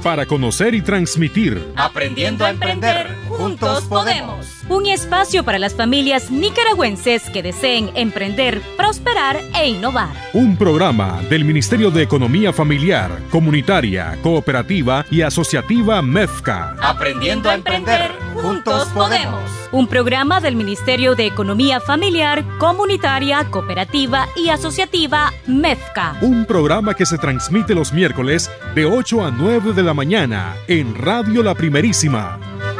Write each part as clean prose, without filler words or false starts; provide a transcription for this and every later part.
para conocer y transmitir. Aprendiendo a emprender, juntos podemos. Un espacio para las familias nicaragüenses que deseen emprender, prosperar e innovar. Un programa del Ministerio de Economía Familiar, Comunitaria, Cooperativa y Asociativa MEFCA. Aprendiendo a emprender, juntos podemos. Un programa del Ministerio de Economía Familiar, Comunitaria, Cooperativa y Asociativa MEFCA. Un programa que se transmite los miércoles de 8 a 9 de la mañana en Radio La Primerísima.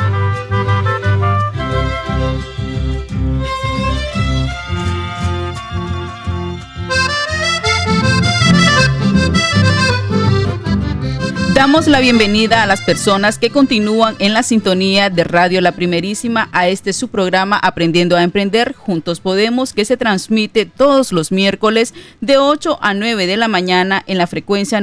Damos la bienvenida a las personas que continúan en la sintonía de Radio La Primerísima a este su programa Aprendiendo a Emprender, Juntos Podemos, que se transmite todos los miércoles de 8 a 9 de la mañana en la frecuencia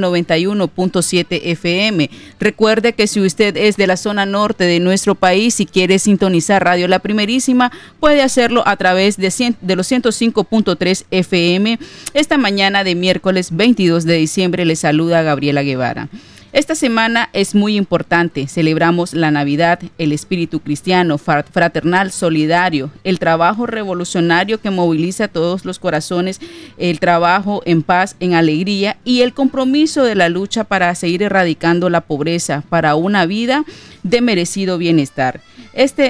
91.7 FM. Recuerde que si usted es de la zona norte de nuestro país y quiere sintonizar Radio La Primerísima, puede hacerlo a través de los 105.3 FM. Esta mañana de miércoles 22 de diciembre le saluda Gabriela Guevara. Esta semana es muy importante. Celebramos la Navidad, el espíritu cristiano, fraternal, solidario, el trabajo revolucionario que moviliza todos los corazones, el trabajo en paz, en alegría y el compromiso de la lucha para seguir erradicando la pobreza, para una vida de merecido bienestar. Este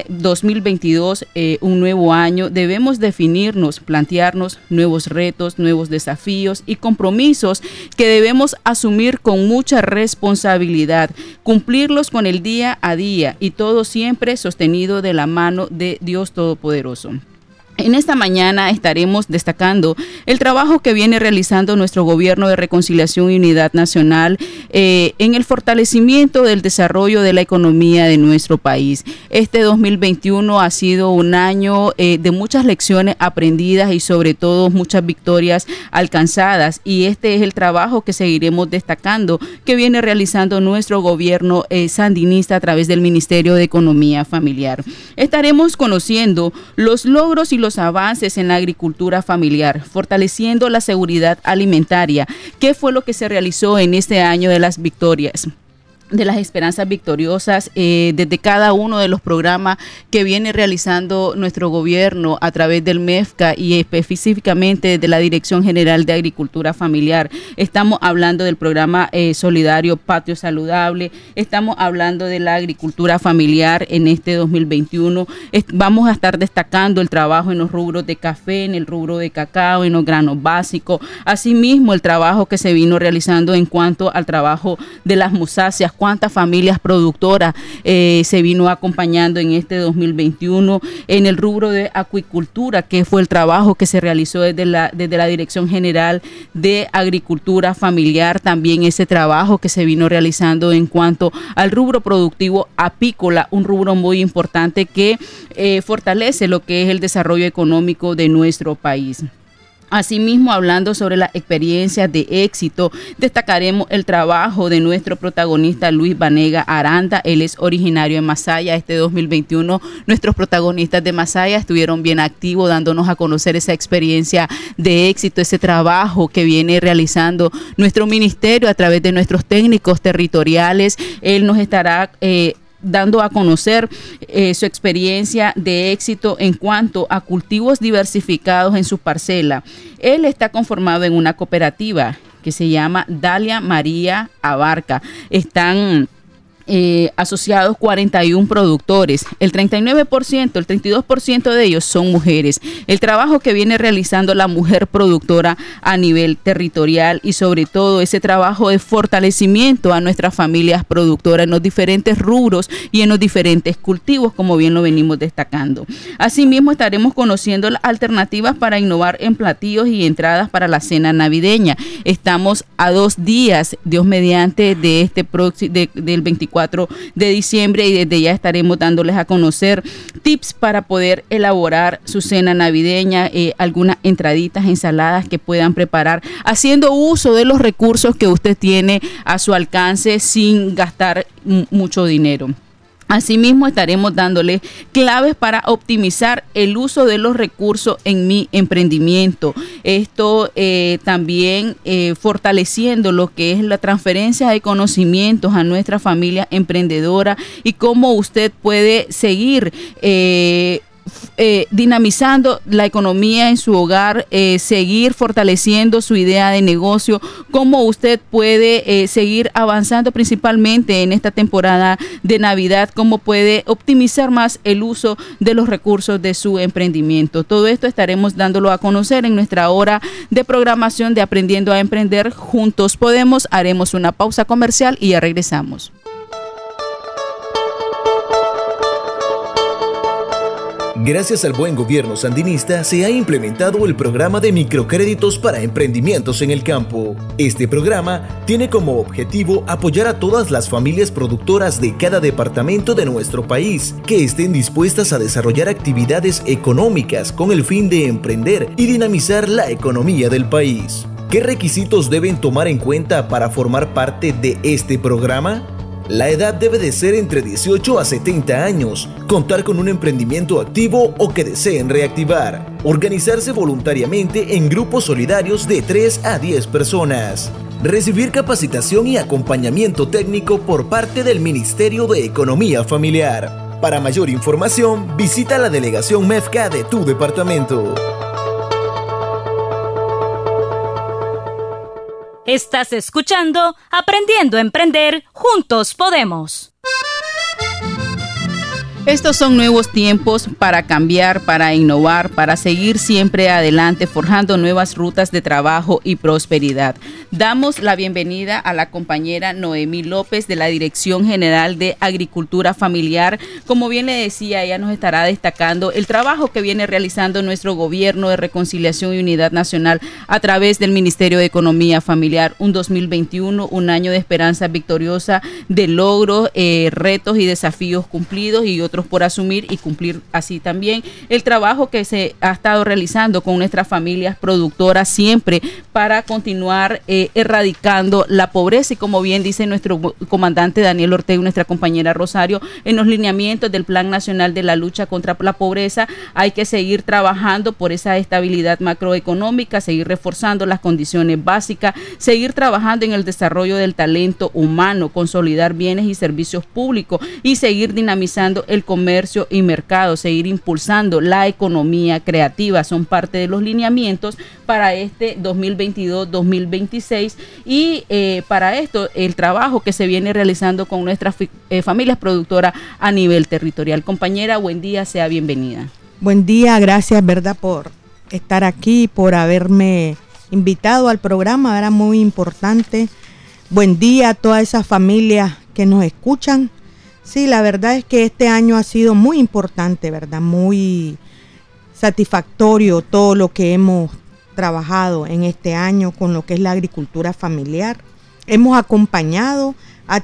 2022, un nuevo año, debemos definirnos, plantearnos nuevos retos, nuevos desafíos y compromisos que debemos asumir con mucha responsabilidad, cumplirlos con el día a día y todo siempre sostenido de la mano de Dios Todopoderoso. En esta mañana estaremos destacando el trabajo que viene realizando nuestro Gobierno de Reconciliación y Unidad Nacional en el fortalecimiento del desarrollo de la economía de nuestro país. Este 2021 ha sido un año de muchas lecciones aprendidas y sobre todo muchas victorias alcanzadas, y este es el trabajo que seguiremos destacando que viene realizando nuestro gobierno sandinista a través del Ministerio de Economía Familiar. Estaremos conociendo los logros y los avances en la agricultura familiar, fortaleciendo la seguridad alimentaria. ¿Qué fue lo que se realizó en este año de las victorias, de las esperanzas victoriosas, desde cada uno de los programas que viene realizando nuestro gobierno a través del MEFCA y específicamente de la Dirección General de Agricultura Familiar? Estamos hablando del programa solidario Patio Saludable, estamos hablando de la agricultura familiar en este 2021. Vamos a estar destacando el trabajo en los rubros de café, en el rubro de cacao, en los granos básicos, asimismo el trabajo que se vino realizando en cuanto al trabajo de las musáceas, cuántas familias productoras se vino acompañando en este 2021, en el rubro de acuicultura, que fue el trabajo que se realizó desde la Dirección General de Agricultura Familiar, también ese trabajo que se vino realizando en cuanto al rubro productivo apícola, un rubro muy importante que fortalece lo que es el desarrollo económico de nuestro país. Asimismo, hablando sobre las experiencias de éxito, destacaremos el trabajo de nuestro protagonista Luis Vanega Aranda. Él es originario de Masaya. Este 2021 nuestros protagonistas de Masaya estuvieron bien activos, dándonos a conocer esa experiencia de éxito, ese trabajo que viene realizando nuestro ministerio a través de nuestros técnicos territoriales. Él nos estará dando a conocer su experiencia de éxito en cuanto a cultivos diversificados en su parcela. Él está conformado en una cooperativa que se llama Dalia María Abarca. Están asociados 41 productores, el 39%, el 32% de ellos son mujeres. El trabajo que viene realizando la mujer productora a nivel territorial y sobre todo ese trabajo de fortalecimiento a nuestras familias productoras en los diferentes rubros y en los diferentes cultivos, como bien lo venimos destacando. Asimismo, estaremos conociendo las alternativas para innovar en platillos y entradas para la cena navideña. Estamos a 2 días, Dios mediante, de del 24 de diciembre, y desde ya estaremos dándoles a conocer tips para poder elaborar su cena navideña, algunas entraditas, ensaladas que puedan preparar haciendo uso de los recursos que usted tiene a su alcance sin gastar mucho dinero. Asimismo, estaremos dándole claves para optimizar el uso de los recursos en mi emprendimiento. Esto también fortaleciendo lo que es la transferencia de conocimientos a nuestra familia emprendedora y cómo usted puede seguir dinamizando la economía en su hogar, seguir fortaleciendo su idea de negocio, cómo usted puede seguir avanzando principalmente en esta temporada de Navidad, cómo puede optimizar más el uso de los recursos de su emprendimiento. Todo esto estaremos dándolo a conocer en nuestra hora de programación de Aprendiendo a Emprender Juntos Podemos. Haremos una pausa comercial y ya regresamos. Gracias al buen gobierno sandinista se ha implementado el programa de microcréditos para emprendimientos en el campo. Este programa tiene como objetivo apoyar a todas las familias productoras de cada departamento de nuestro país que estén dispuestas a desarrollar actividades económicas con el fin de emprender y dinamizar la economía del país. ¿Qué requisitos deben tomar en cuenta para formar parte de este programa? La edad debe de ser entre 18 a 70 años, contar con un emprendimiento activo o que deseen reactivar, organizarse voluntariamente en grupos solidarios de 3 a 10 personas, recibir capacitación y acompañamiento técnico por parte del Ministerio de Economía Familiar. Para mayor información, visita la delegación MEFCA de tu departamento. Estás escuchando Aprendiendo a Emprender, Juntos Podemos. Estos son nuevos tiempos para cambiar, para innovar, para seguir siempre adelante, forjando nuevas rutas de trabajo y prosperidad. Damos la bienvenida a la compañera Noemí López de la Dirección General de Agricultura Familiar. Como bien le decía, ella nos estará destacando el trabajo que viene realizando nuestro Gobierno de Reconciliación y Unidad Nacional a través del Ministerio de Economía Familiar. Un 2021, un año de esperanza victoriosa, de logros, retos y desafíos cumplidos y otros por asumir y cumplir así también el trabajo que se ha estado realizando con nuestras familias productoras siempre para continuar erradicando la pobreza y como bien dice nuestro comandante Daniel Ortega y nuestra compañera Rosario, en los lineamientos del Plan Nacional de la Lucha contra la Pobreza hay que seguir trabajando por esa estabilidad macroeconómica, seguir reforzando las condiciones básicas, seguir trabajando en el desarrollo del talento humano, consolidar bienes y servicios públicos y seguir dinamizando el comercio y mercado, seguir impulsando la economía creativa. Son parte de los lineamientos para este 2022-2026 y para esto el trabajo que se viene realizando con nuestras familias productoras a nivel territorial. Compañera, buen día, sea bienvenida. Buen día, gracias, ¿verdad?, por estar aquí, por haberme invitado al programa, era muy importante. Buen día a todas esas familias que nos escuchan. Sí, la verdad es que este año ha sido muy importante, ¿verdad? Muy satisfactorio todo lo que hemos trabajado en este año con lo que es la agricultura familiar. Hemos acompañado a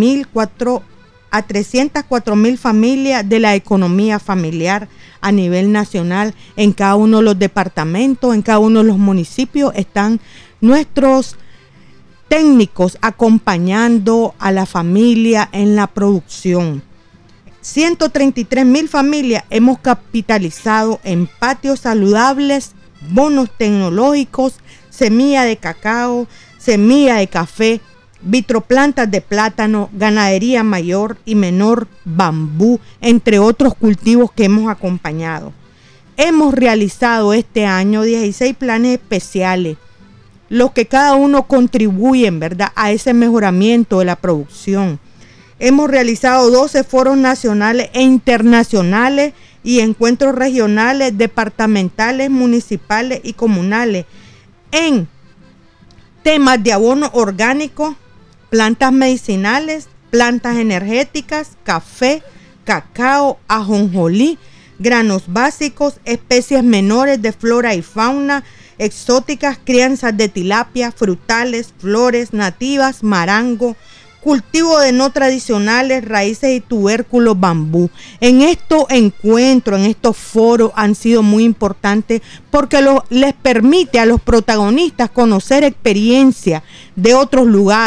304,000 familias de la economía familiar a nivel nacional. En cada uno de los departamentos, en cada uno de los municipios están nuestros técnicos acompañando a la familia en la producción. 133,000 familias hemos capitalizado en patios saludables, bonos tecnológicos, semilla de cacao, semilla de café, vitroplantas de plátano, ganadería mayor y menor, bambú, entre otros cultivos que hemos acompañado. Hemos realizado este año 16 planes especiales, los que cada uno contribuyen, ¿verdad?, a ese mejoramiento de la producción. Hemos realizado 12 foros nacionales e internacionales y encuentros regionales, departamentales, municipales y comunales en temas de abono orgánico, plantas medicinales, plantas energéticas, café, cacao, ajonjolí, granos básicos, especies menores de flora y fauna, exóticas, crianzas de tilapia, frutales, flores nativas, marango, cultivo de no tradicionales, raíces y tubérculos, bambú. En estos encuentros, en estos foros han sido muy importantes porque les permite a los protagonistas conocer experiencias de otros lugares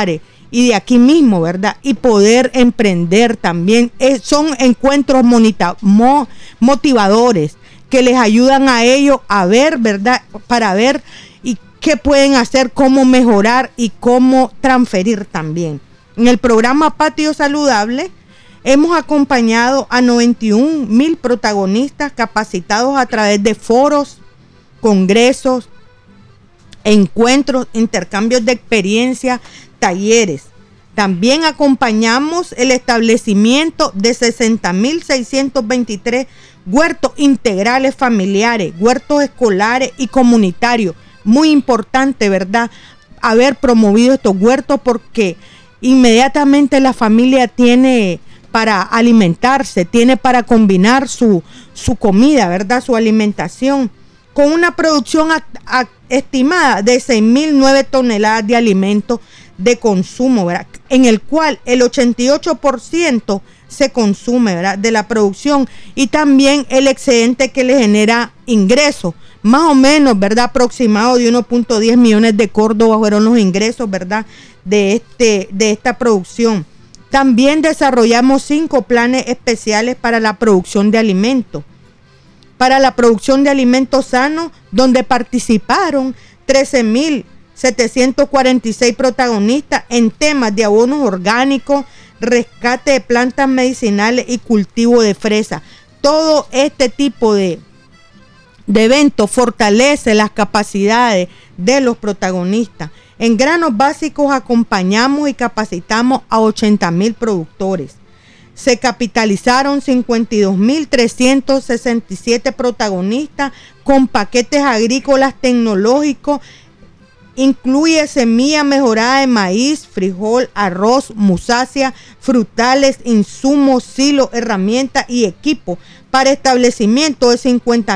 y de aquí mismo, ¿verdad? Y poder emprender también. Son encuentros motivadores que les ayudan a ellos a ver, ¿verdad? Para ver y qué pueden hacer, cómo mejorar y cómo transferir también. En el programa Patio Saludable hemos acompañado a 91,000 protagonistas capacitados a través de foros, congresos, encuentros, intercambios de experiencia, talleres. También acompañamos el establecimiento de 60,623 huertos integrales familiares, huertos escolares y comunitarios. Muy importante, ¿verdad?, haber promovido estos huertos, porque inmediatamente la familia tiene para alimentarse, tiene para combinar su comida, ¿verdad?, su alimentación, con una producción estimada de 6,009 toneladas de alimentos de consumo, ¿verdad?, en el cual el 88% se consume, ¿verdad?, de la producción, y también el excedente que le genera ingresos, más o menos, ¿verdad?, aproximado de 1.10 millones de córdobas fueron los ingresos, ¿verdad?, de esta producción. También desarrollamos 5 planes especiales para la producción de alimentos. Para la producción de alimentos sanos, donde participaron 13,746 protagonistas en temas de abonos orgánicos, rescate de plantas medicinales y cultivo de fresa. Todo este tipo de eventos fortalece las capacidades de los protagonistas. En granos básicos acompañamos y capacitamos a 80,000 productores. Se capitalizaron 52,367 protagonistas con paquetes agrícolas tecnológicos. Incluye semilla mejorada de maíz, frijol, arroz, musácea, frutales, insumos, silos, herramientas y equipo para establecimiento de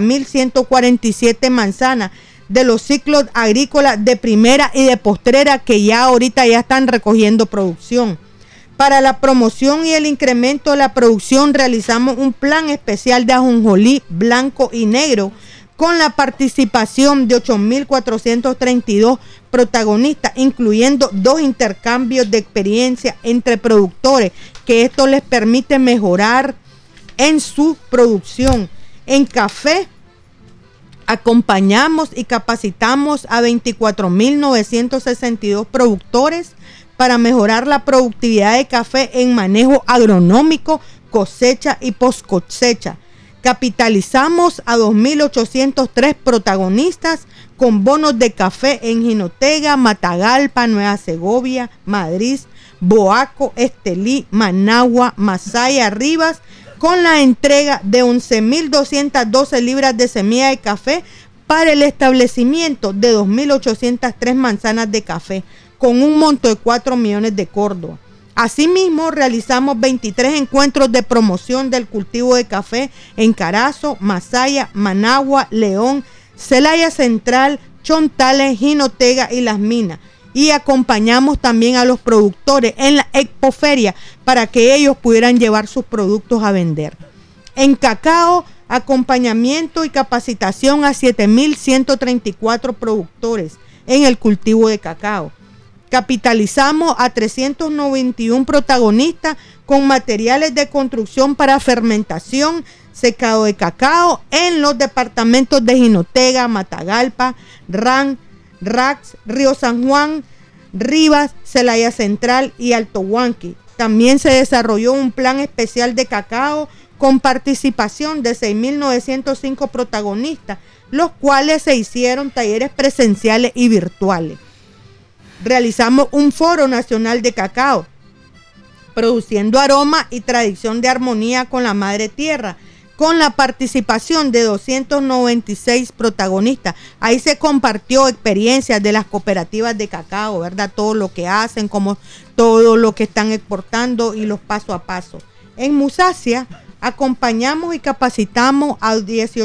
50,147 manzanas de los ciclos agrícolas de primera y de postrera, que ya ahorita ya están recogiendo producción. Para la promoción y el incremento de la producción realizamos un plan especial de ajonjolí blanco y negro con la participación de 8,432 protagonistas, incluyendo 2 intercambios de experiencia entre productores, que esto les permite mejorar en su producción. En café acompañamos y capacitamos a 24,962 productores para mejorar la productividad de café en manejo agronómico, cosecha y post-cosecha. Capitalizamos a 2,803 protagonistas con bonos de café en Jinotega, Matagalpa, Nueva Segovia, Madrid, Boaco, Estelí, Managua, Masaya, Rivas, con la entrega de 11,212 libras de semilla de café para el establecimiento de 2,803 manzanas de café, con un monto de 4 millones de córdobas. Asimismo, realizamos 23 encuentros de promoción del cultivo de café en Carazo, Masaya, Managua, León, Celaya Central, Chontales, Jinotega y Las Minas. Y acompañamos también a los productores en la expoferia para que ellos pudieran llevar sus productos a vender. En cacao, acompañamiento y capacitación a 7,134 productores en el cultivo de cacao. Capitalizamos a 391 protagonistas con materiales de construcción para fermentación, secado de cacao en los departamentos de Jinotega, Matagalpa, Rax, Río San Juan, Rivas, Celaya Central y Alto Huanqui. También se desarrolló un plan especial de cacao con participación de 6,905 protagonistas, los cuales se hicieron talleres presenciales y virtuales. Realizamos un foro nacional de cacao, produciendo aroma y tradición de armonía con la madre tierra, con la participación de 296 protagonistas. Ahí se compartió experiencias de las cooperativas de cacao, ¿verdad? Todo lo que hacen, como todo lo que están exportando y los paso a paso. En Musacia acompañamos y capacitamos a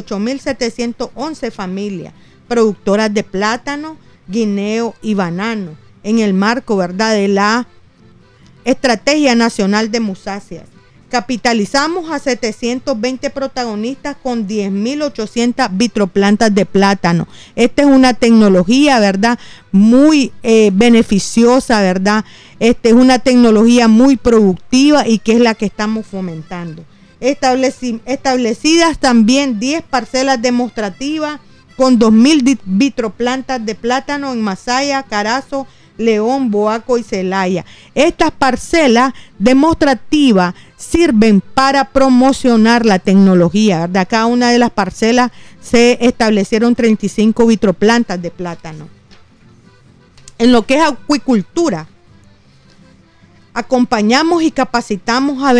18,711 familias productoras de plátano, guineo y banano, en el marco, ¿verdad?, de la Estrategia Nacional de Musacias. Capitalizamos a 720 protagonistas con 10.800 vitroplantas de plátano. Esta es una tecnología, ¿verdad?, muy beneficiosa, ¿verdad? Esta es una tecnología muy productiva y que es la que estamos fomentando. Establecidas también 10 parcelas demostrativas con 2.000 vitroplantas de plátano en Masaya, Carazo, León, Boaco y Celaya. Estas parcelas demostrativas sirven para promocionar la tecnología, ¿verdad? Cada una de las parcelas se establecieron 35 vitroplantas de plátano. En lo que es acuicultura, acompañamos y capacitamos a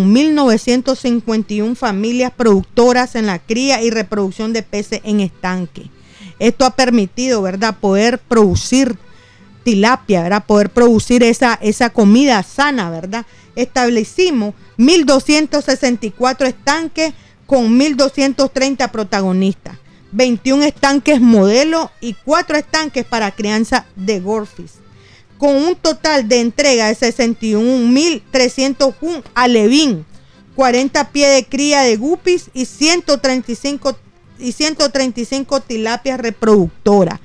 21.951 familias productoras en la cría y reproducción de peces en estanque. Esto ha permitido, ¿verdad?, poder producir tilapia, ¿verdad?, poder producir esa comida sana, ¿verdad? Establecimos 1.264 estanques con 1.230 protagonistas, 21 estanques modelo y 4 estanques para crianza de goldfish, con un total de entrega de 61.301 alevín, 40 pies de cría de guppies y 135 tilapias reproductoras.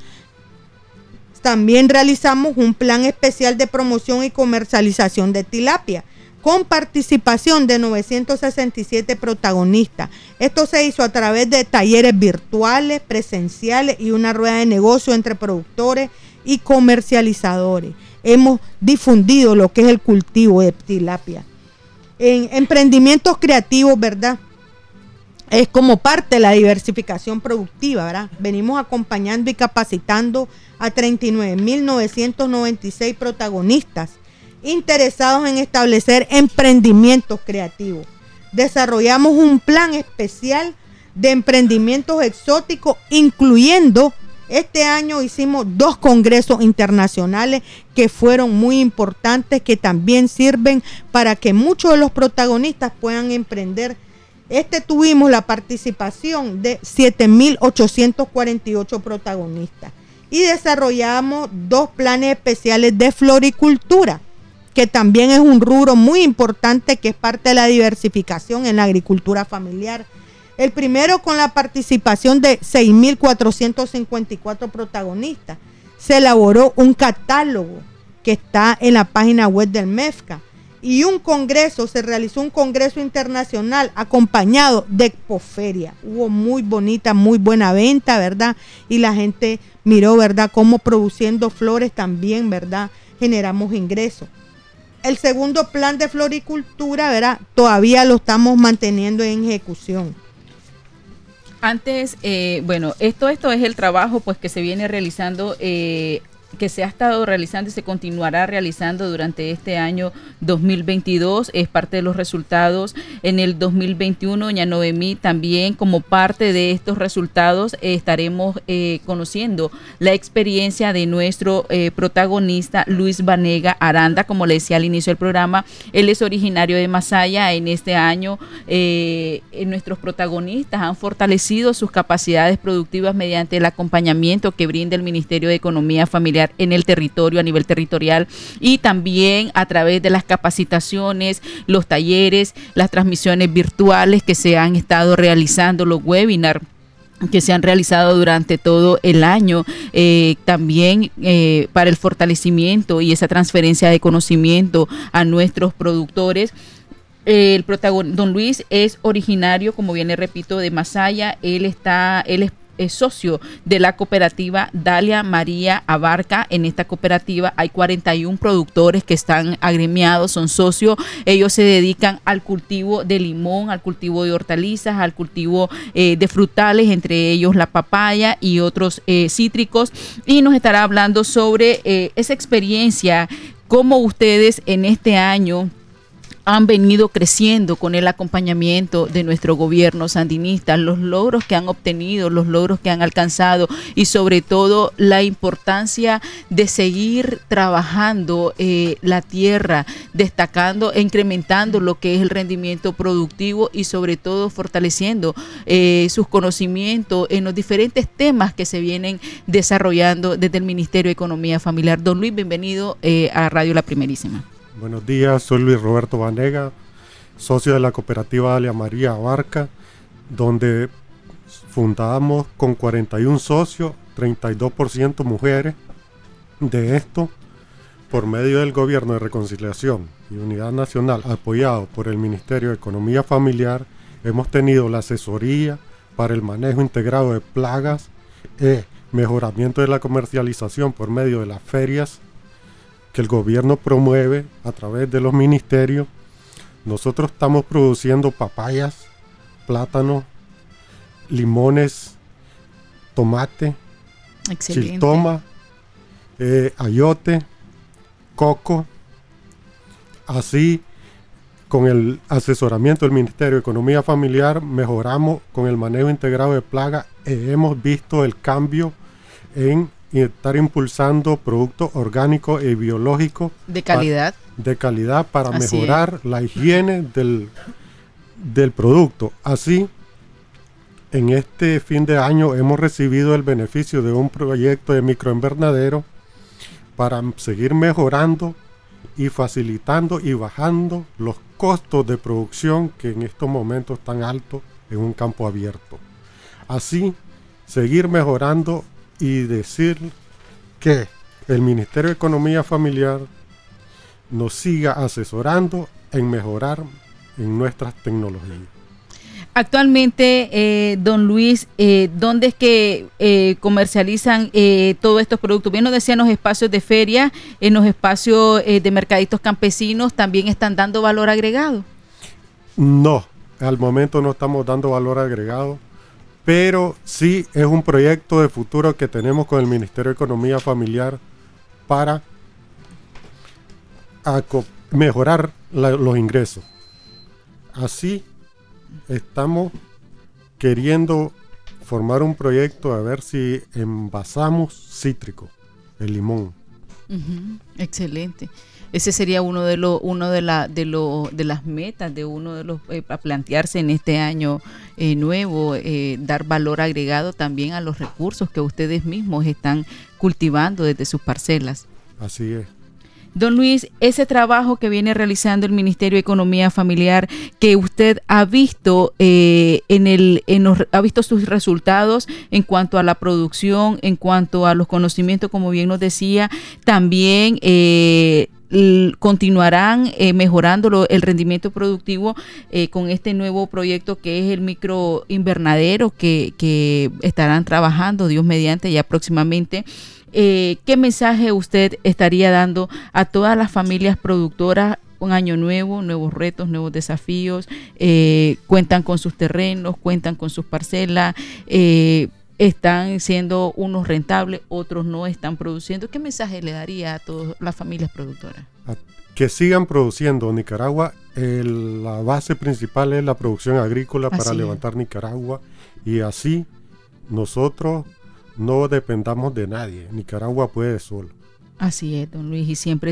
También realizamos un plan especial de promoción y comercialización de tilapia con participación de 967 protagonistas. Esto se hizo a través de talleres virtuales, presenciales y una rueda de negocio entre productores y comercializadores. Hemos difundido lo que es el cultivo de tilapia. En emprendimientos creativos, ¿verdad?, es como parte de la diversificación productiva, ¿verdad? Venimos acompañando y capacitando a 39.996 protagonistas interesados en establecer emprendimientos creativos. Desarrollamos un plan especial de emprendimientos exóticos, incluyendo este año hicimos 2 congresos internacionales que fueron muy importantes, que también sirven para que muchos de los protagonistas puedan emprender. Tuvimos la participación de 7.848 protagonistas y desarrollamos 2 planes especiales de floricultura, que también es un rubro muy importante que es parte de la diversificación en la agricultura familiar. El primero, con la participación de 6.454 protagonistas, se elaboró un catálogo que está en la página web del MEFCA. Y se realizó un congreso internacional acompañado de Expoferia. Hubo muy buena venta, ¿verdad? Y la gente miró, ¿verdad?, cómo produciendo flores también, ¿verdad?, generamos ingresos. El segundo plan de floricultura, ¿verdad?, todavía lo estamos manteniendo en ejecución. Antes, esto es el trabajo pues que se viene realizando, que se ha estado realizando y se continuará realizando durante este año 2022, es parte de los resultados. En el 2021, doña Noemí, también como parte de estos resultados estaremos conociendo la experiencia de nuestro protagonista Luis Vanega Aranda. Como le decía al inicio del programa, él es originario de Masaya. En este año nuestros protagonistas han fortalecido sus capacidades productivas mediante el acompañamiento que brinda el Ministerio de Economía Familiar en el territorio, a nivel territorial, y también a través de las capacitaciones, los talleres, las transmisiones virtuales que se han estado realizando, los webinars que se han realizado durante todo el año, también para el fortalecimiento y esa transferencia de conocimiento a nuestros productores. Don Luis es originario, como bien le repito, de Masaya. Él es socio de la cooperativa Dalia María Abarca. En esta cooperativa hay 41 productores que están agremiados, son socios. Ellos se dedican al cultivo de limón, al cultivo de hortalizas, al cultivo de frutales, entre ellos la papaya y otros cítricos. Y nos estará hablando sobre esa experiencia, cómo ustedes en este año han venido creciendo con el acompañamiento de nuestro gobierno sandinista, los logros que han obtenido, los logros que han alcanzado y sobre todo la importancia de seguir trabajando la tierra, destacando e incrementando lo que es el rendimiento productivo y sobre todo fortaleciendo sus conocimientos en los diferentes temas que se vienen desarrollando desde el Ministerio de Economía Familiar. Don Luis, bienvenido a Radio La Primerísima. Buenos días, soy Luis Roberto Vanega, socio de la cooperativa Dalia María Abarca, donde fundamos con 41 socios, 32% mujeres. De esto, por medio del Gobierno de Reconciliación y Unidad Nacional, apoyado por el Ministerio de Economía Familiar, hemos tenido la asesoría para el manejo integrado de plagas, mejoramiento de la comercialización por medio de las ferias que el gobierno promueve a través de los ministerios. Nosotros estamos produciendo papayas, plátanos, limones, tomate, Excelente. chiltoma, ayote, coco. Así, con el asesoramiento del Ministerio de Economía Familiar, mejoramos con el manejo integrado de plagas. Hemos visto el cambio en estar impulsando productos orgánicos y biológicos De calidad. para Así mejorar la higiene del producto. Así, en este fin de año hemos recibido el beneficio de un proyecto de microinvernadero para seguir mejorando y facilitando y bajando los costos de producción que en estos momentos están altos en un campo abierto. Así, seguir mejorando y decir que el Ministerio de Economía Familiar nos siga asesorando en mejorar en nuestras tecnologías. Actualmente, don Luis, ¿dónde es que comercializan todos estos productos? Bien nos decían los espacios de feria, en los espacios de mercaditos campesinos, ¿también están dando valor agregado? No, al momento no estamos dando valor agregado, pero sí es un proyecto de futuro que tenemos con el Ministerio de Economía Familiar para mejorar los ingresos. Así estamos queriendo formar un proyecto a ver si envasamos cítrico, el limón. Excelente. Ese sería uno de las metas de uno de los a plantearse en este año nuevo, dar valor agregado también a los recursos que ustedes mismos están cultivando desde sus parcelas. Así es. Don Luis, ese trabajo que viene realizando el Ministerio de Economía Familiar, que usted ha visto ha visto sus resultados en cuanto a la producción, en cuanto a los conocimientos, como bien nos decía, también continuarán mejorando el rendimiento productivo con este nuevo proyecto que es el microinvernadero que estarán trabajando, Dios mediante, ya próximamente. ¿Qué mensaje usted estaría dando a todas las familias productoras? Un año nuevo, nuevos retos, nuevos desafíos, cuentan con sus terrenos, cuentan con sus parcelas, están siendo unos rentables, otros no están produciendo. ¿Qué mensaje le daría a todas las familias productoras? Que sigan produciendo. Nicaragua, la base principal es la producción agrícola para levantar Nicaragua, y así nosotros no dependamos de nadie. Nicaragua puede solo. Así es, don Luis, y siempre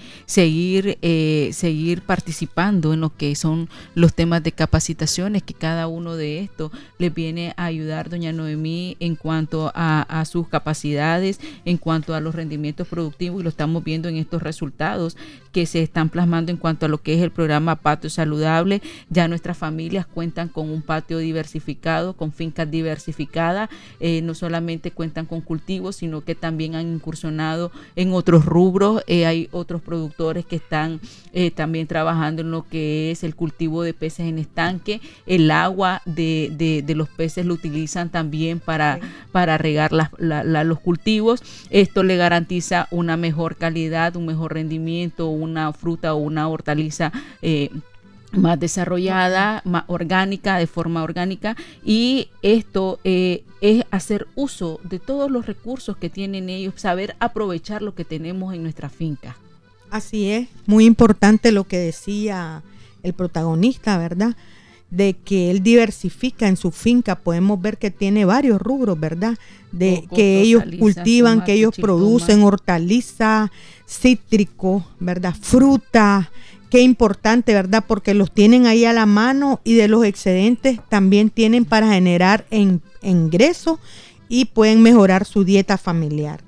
seguir participando en lo que son los temas de capacitaciones, que cada uno de estos les viene a ayudar, doña Noemí, en cuanto a sus capacidades, en cuanto a los rendimientos productivos, y lo estamos viendo en estos resultados que se están plasmando en cuanto a lo que es el programa Patio Saludable. Ya nuestras familias cuentan con un patio diversificado, con fincas diversificadas, no solamente cuentan con cultivos, sino que también han incursionado en otros rubros. Hay otros productores que están también trabajando en lo que es el cultivo de peces en estanque. El agua de los peces lo utilizan también para regar los cultivos. Esto le garantiza una mejor calidad, un mejor rendimiento, una fruta o una hortaliza más desarrollada, más orgánica, de forma orgánica, y esto es hacer uso de todos los recursos que tienen ellos, saber aprovechar lo que tenemos en nuestra finca. Así es, muy importante lo que decía el protagonista, ¿verdad? De que él diversifica en su finca. Podemos ver que tiene varios rubros, ¿verdad? De coco, que ellos cultivan, tomate, que ellos producen hortaliza, cítrico, ¿verdad? Fruta. Qué importante, ¿verdad? Porque los tienen ahí a la mano, y de los excedentes también tienen para generar ingresos y pueden mejorar su dieta familiar.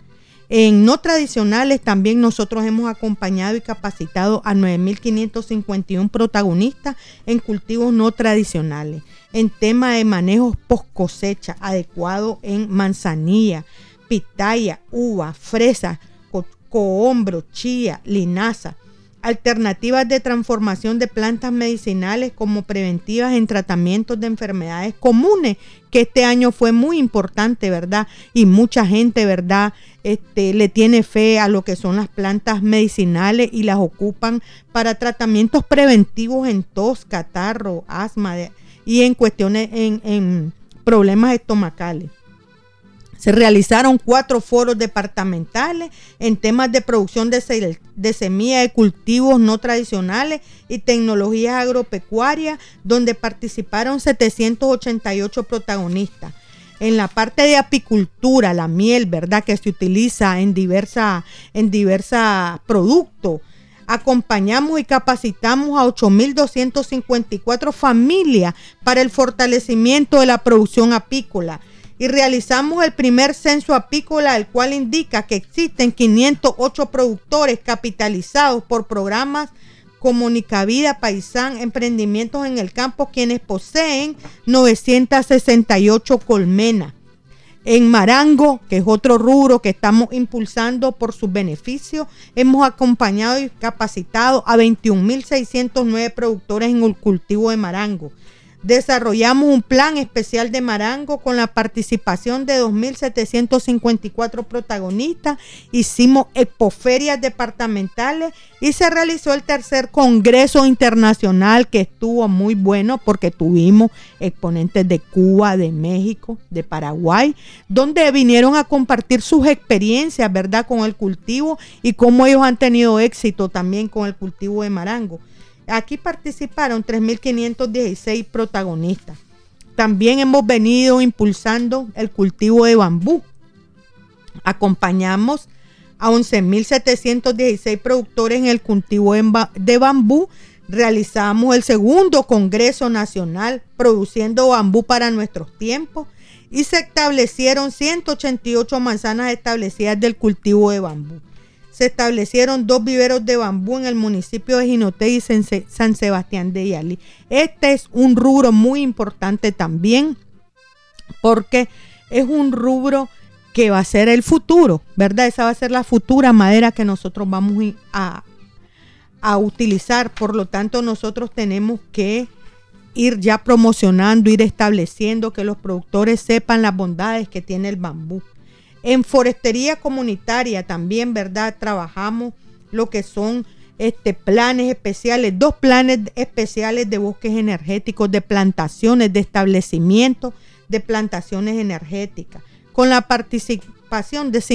En no tradicionales también nosotros hemos acompañado y capacitado a 9.551 protagonistas en cultivos no tradicionales, en tema de manejos post cosecha adecuado en manzanilla, pitaya, uva, fresa, cohombro, chía, linaza. Alternativas de transformación de plantas medicinales como preventivas en tratamientos de enfermedades comunes, que este año fue muy importante, ¿verdad? Y mucha gente, ¿verdad? Le tiene fe a lo que son las plantas medicinales y las ocupan para tratamientos preventivos en tos, catarro, asma y en cuestiones, en problemas estomacales. Se realizaron 4 foros departamentales en temas de producción de semillas de cultivos no tradicionales y tecnologías agropecuarias, donde participaron 788 protagonistas. En la parte de apicultura, la miel, ¿verdad?, que se utiliza en diversas productos, acompañamos y capacitamos a 8.254 familias para el fortalecimiento de la producción apícola. Y realizamos el primer censo apícola, el cual indica que existen 508 productores capitalizados por programas como Nicavida, Paisán, Emprendimientos en el Campo, quienes poseen 968 colmenas. En Marango, que es otro rubro que estamos impulsando por sus beneficios, hemos acompañado y capacitado a 21.609 productores en el cultivo de marango. Desarrollamos un plan especial de marango con la participación de 2.754 protagonistas. Hicimos expoferias departamentales y se realizó el tercer congreso internacional, que estuvo muy bueno porque tuvimos exponentes de Cuba, de México, de Paraguay, donde vinieron a compartir sus experiencias, ¿verdad?, con el cultivo y cómo ellos han tenido éxito también con el cultivo de marango. Aquí participaron 3.516 protagonistas. También hemos venido impulsando el cultivo de bambú. Acompañamos a 11.716 productores en el cultivo de bambú. Realizamos el segundo Congreso Nacional Produciendo Bambú para Nuestros Tiempos y se establecieron 188 manzanas establecidas del cultivo de bambú. Se establecieron 2 viveros de bambú en el municipio de Jinotega y San Sebastián de Yali. Este es un rubro muy importante también, porque es un rubro que va a ser el futuro, ¿verdad? Esa va a ser la futura madera que nosotros vamos a utilizar. Por lo tanto, nosotros tenemos que ir ya promocionando, ir estableciendo que los productores sepan las bondades que tiene el bambú. En forestería comunitaria también, ¿verdad?, trabajamos lo que son planes especiales, 2 planes especiales de bosques energéticos, de plantaciones, de establecimiento de plantaciones energéticas, con la participación de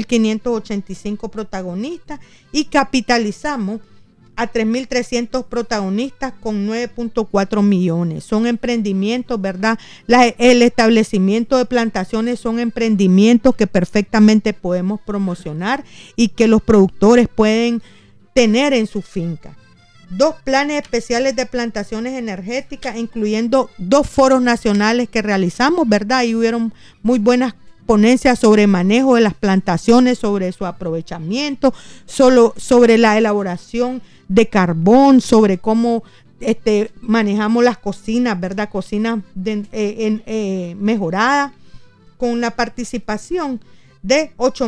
5.585 protagonistas, y capitalizamos a 3.300 protagonistas con 9.4 millones. Son emprendimientos, ¿verdad? El establecimiento de plantaciones son emprendimientos que perfectamente podemos promocionar y que los productores pueden tener en su finca. 2 planes especiales de plantaciones energéticas, incluyendo 2 foros nacionales que realizamos, ¿verdad? Y hubieron muy buenas ponencias sobre manejo de las plantaciones, sobre su aprovechamiento, sobre la elaboración de carbón, sobre cómo manejamos las cocinas, ¿verdad? Cocinas mejoradas, con la participación de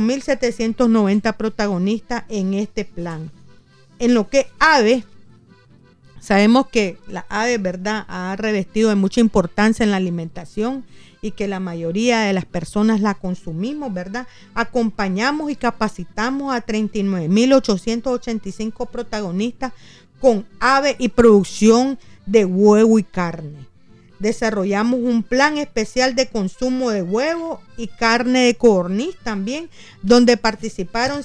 8.790 protagonistas en este plan. En lo que ave, sabemos que la ave, ¿verdad?, ha revestido de mucha importancia en la alimentación y que la mayoría de las personas la consumimos, ¿verdad? Acompañamos y capacitamos a 39.885 protagonistas con ave y producción de huevo y carne. Desarrollamos un plan especial de consumo de huevo y carne de codorniz también, donde participaron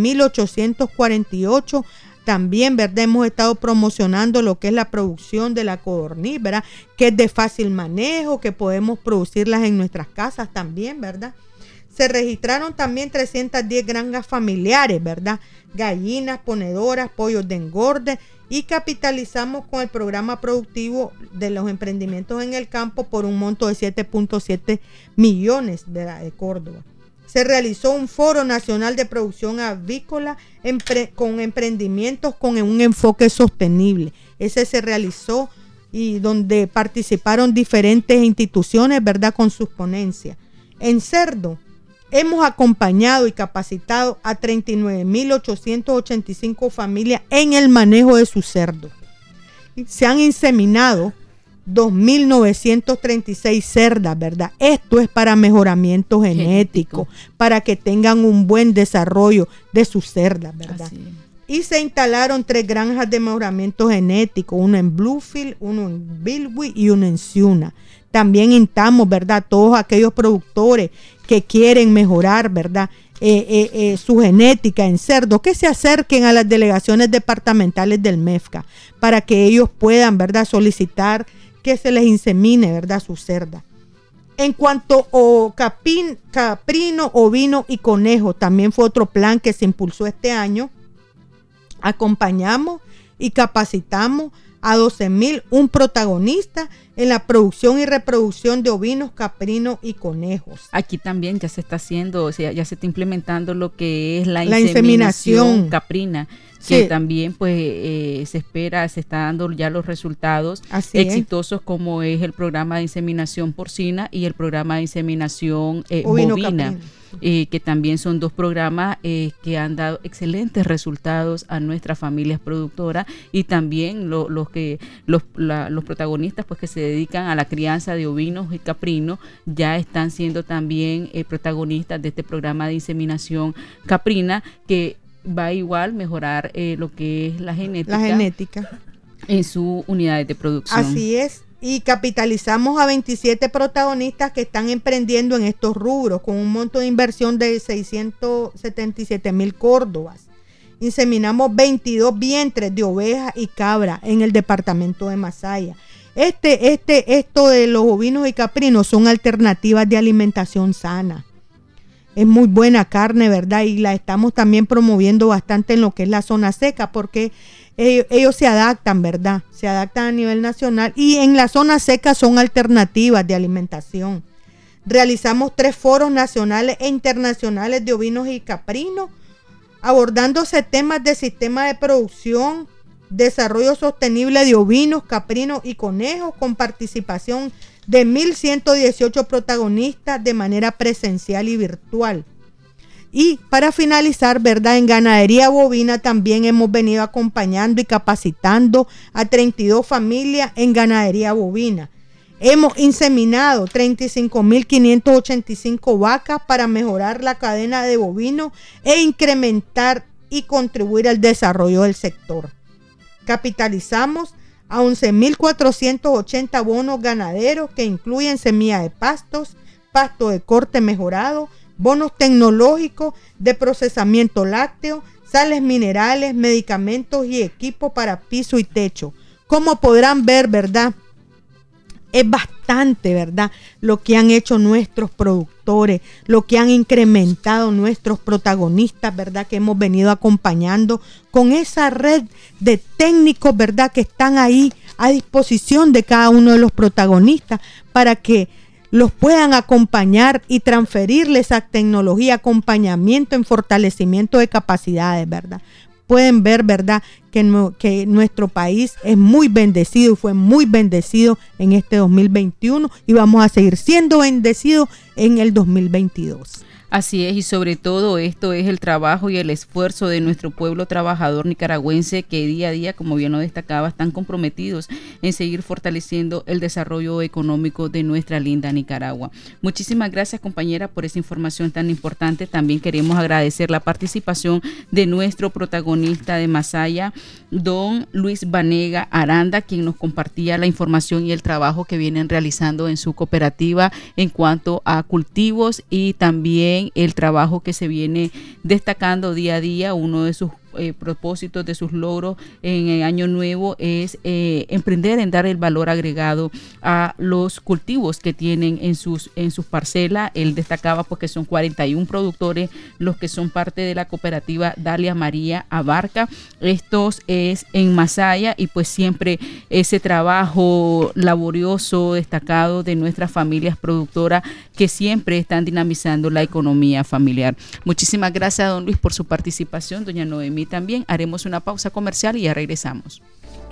7.848. También, ¿verdad?, hemos estado promocionando lo que es la producción de la codorniz, ¿verdad?, que es de fácil manejo, que podemos producirlas en nuestras casas también, ¿verdad? Se registraron también 310 granjas familiares, ¿verdad?, gallinas, ponedoras, pollos de engorde, y capitalizamos con el programa productivo de los emprendimientos en el campo por un monto de 7.7 millones de Córdoba. se realizó un foro nacional de producción avícola con emprendimientos con un enfoque sostenible. Ese se realizó y donde participaron diferentes instituciones, ¿verdad?, con sus ponencias. En cerdo, hemos acompañado y capacitado a 39.885 familias en el manejo de sus cerdos. Se han inseminado 2.936 cerdas, ¿verdad? Esto es para mejoramiento genético, para que tengan un buen desarrollo de sus cerdas, ¿verdad? Y se instalaron 3 granjas de mejoramiento genético, una en Bluefield, uno en Bilwi y uno en Ciuna. También instamos, ¿verdad?, todos aquellos productores que quieren mejorar, ¿verdad?, su genética en cerdo, que se acerquen a las delegaciones departamentales del MEFCA para que ellos puedan, ¿verdad?, solicitar que se les insemine, ¿verdad?, su cerda. En cuanto a caprino, ovino y conejo, también fue otro plan que se impulsó este año. Acompañamos y capacitamos a 12.001 protagonistas en la producción y reproducción de ovinos, caprinos y conejos. Aquí también ya se está haciendo, o sea, ya se está implementando lo que es la inseminación caprina, que también pues se espera, se está dando ya los resultados exitosos, como es el programa de inseminación porcina y el programa de inseminación bovina. Que también son 2 programas que han dado excelentes resultados a nuestras familias productoras, y también los protagonistas pues que se dedican a la crianza de ovinos y caprinos ya están siendo también protagonistas de este programa de inseminación caprina, que va a igual mejorar lo que es la genética en sus unidades de producción. Así es. Y capitalizamos a 27 protagonistas que están emprendiendo en estos rubros con un monto de inversión de 677,000 córdobas. Inseminamos 22 vientres de oveja y cabra en el departamento de Masaya. Esto de los ovinos y caprinos son alternativas de alimentación sana. Es muy buena carne, ¿verdad? Y la estamos también promoviendo bastante en lo que es la zona seca, porque ellos se adaptan, ¿verdad? Se adaptan a nivel nacional, y en la zona seca son alternativas de alimentación. Realizamos 3 foros nacionales e internacionales de ovinos y caprinos, abordándose temas de sistema de producción, desarrollo sostenible de ovinos, caprinos y conejos, con participación de 1.118 protagonistas de manera presencial y virtual. Y para finalizar, ¿verdad?, en ganadería bovina también hemos venido acompañando y capacitando a 32 familias en ganadería bovina. Hemos inseminado 35.585 vacas para mejorar la cadena de bovinos e incrementar y contribuir al desarrollo del sector. Capitalizamos a 11.480 bonos ganaderos que incluyen semilla de pastos, pasto de corte mejorado, bonos tecnológicos de procesamiento lácteo, sales minerales, medicamentos y equipo para piso y techo. Como podrán ver, ¿verdad?, es bastante, ¿verdad?, lo que han hecho nuestros productores, lo que han incrementado nuestros protagonistas, ¿verdad?, que hemos venido acompañando con esa red de técnicos, ¿verdad?, que están ahí a disposición de cada uno de los protagonistas para que los puedan acompañar y transferirles esa tecnología, acompañamiento en fortalecimiento de capacidades, ¿verdad? Pueden ver, ¿verdad?, que nuestro país es muy bendecido y fue muy bendecido en este 2021 y vamos a seguir siendo bendecidos en el 2022. Así es, y sobre todo esto es el trabajo y el esfuerzo de nuestro pueblo trabajador nicaragüense, que día a día, como bien lo destacaba, están comprometidos en seguir fortaleciendo el desarrollo económico de nuestra linda Nicaragua. Muchísimas gracias, compañera, por esa información tan importante. También queremos agradecer la participación de nuestro protagonista de Masaya, don Luis Vanega Aranda, quien nos compartía la información y el trabajo que vienen realizando en su cooperativa en cuanto a cultivos, y también el trabajo que se viene destacando día a día. Uno de sus propósitos, de sus logros en el año nuevo es emprender en dar el valor agregado a los cultivos que tienen en sus parcelas. Él destacaba porque son 41 productores los que son parte de la cooperativa Dalia María Abarca. Estos es en Masaya, y pues siempre ese trabajo laborioso destacado de nuestras familias productoras que siempre están dinamizando la economía familiar. Muchísimas gracias a don Luis por su participación, doña Noemí también. Haremos una pausa comercial y ya regresamos.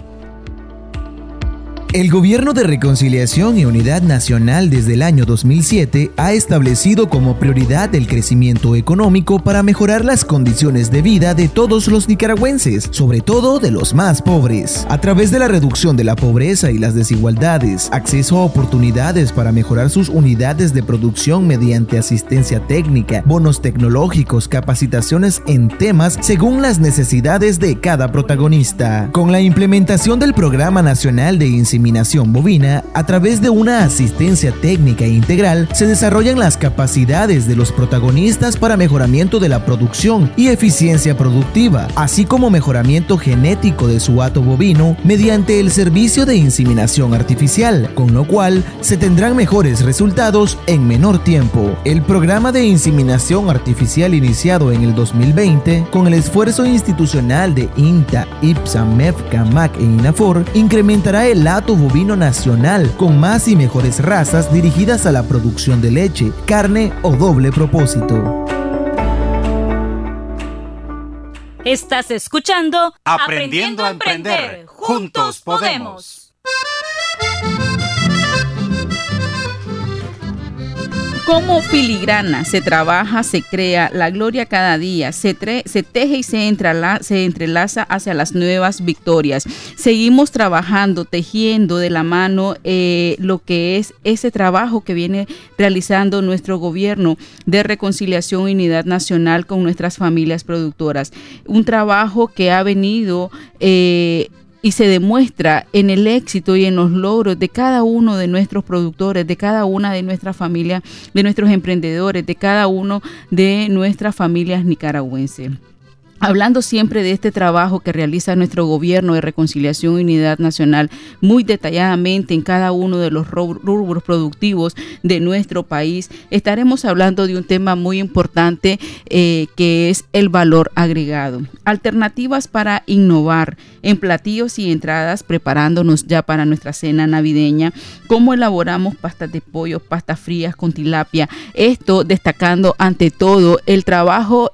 El Gobierno de Reconciliación y Unidad Nacional desde el año 2007 ha establecido como prioridad el crecimiento económico para mejorar las condiciones de vida de todos los nicaragüenses, sobre todo de los más pobres, a través de la reducción de la pobreza y las desigualdades, acceso a oportunidades para mejorar sus unidades de producción mediante asistencia técnica, bonos tecnológicos, capacitaciones en temas según las necesidades de cada protagonista. Con la implementación del Programa Nacional de Inseminación bovina, a través de una asistencia técnica integral, se desarrollan las capacidades de los protagonistas para mejoramiento de la producción y eficiencia productiva, así como mejoramiento genético de su hato bovino mediante el servicio de inseminación artificial, con lo cual se tendrán mejores resultados en menor tiempo. El programa de inseminación artificial iniciado en el 2020, con el esfuerzo institucional de INTA, IPSA, MEFCA, MAC e INAFOR, incrementará el hato bovino nacional con más y mejores razas dirigidas a la producción de leche, carne o doble propósito. Estás escuchando Aprendiendo a Emprender. Juntos podemos. Como filigrana se trabaja, se crea la gloria cada día, se teje y se entrelaza hacia las nuevas victorias. Seguimos trabajando, tejiendo de la mano lo que es ese trabajo que viene realizando nuestro gobierno de reconciliación y unidad nacional con nuestras familias productoras. Un trabajo que ha venido y se demuestra en el éxito y en los logros de cada uno de nuestros productores, de cada una de nuestras familias, de nuestros emprendedores, de cada uno de nuestras familias nicaragüenses. Hablando siempre de este trabajo que realiza nuestro gobierno de reconciliación y unidad nacional muy detalladamente en cada uno de los rubros productivos de nuestro país, estaremos hablando de un tema muy importante que es el valor agregado. Alternativas para innovar en platillos y entradas, preparándonos ya para nuestra cena navideña. Cómo elaboramos pastas de pollo, pastas frías con tilapia. Esto destacando ante todo el trabajo,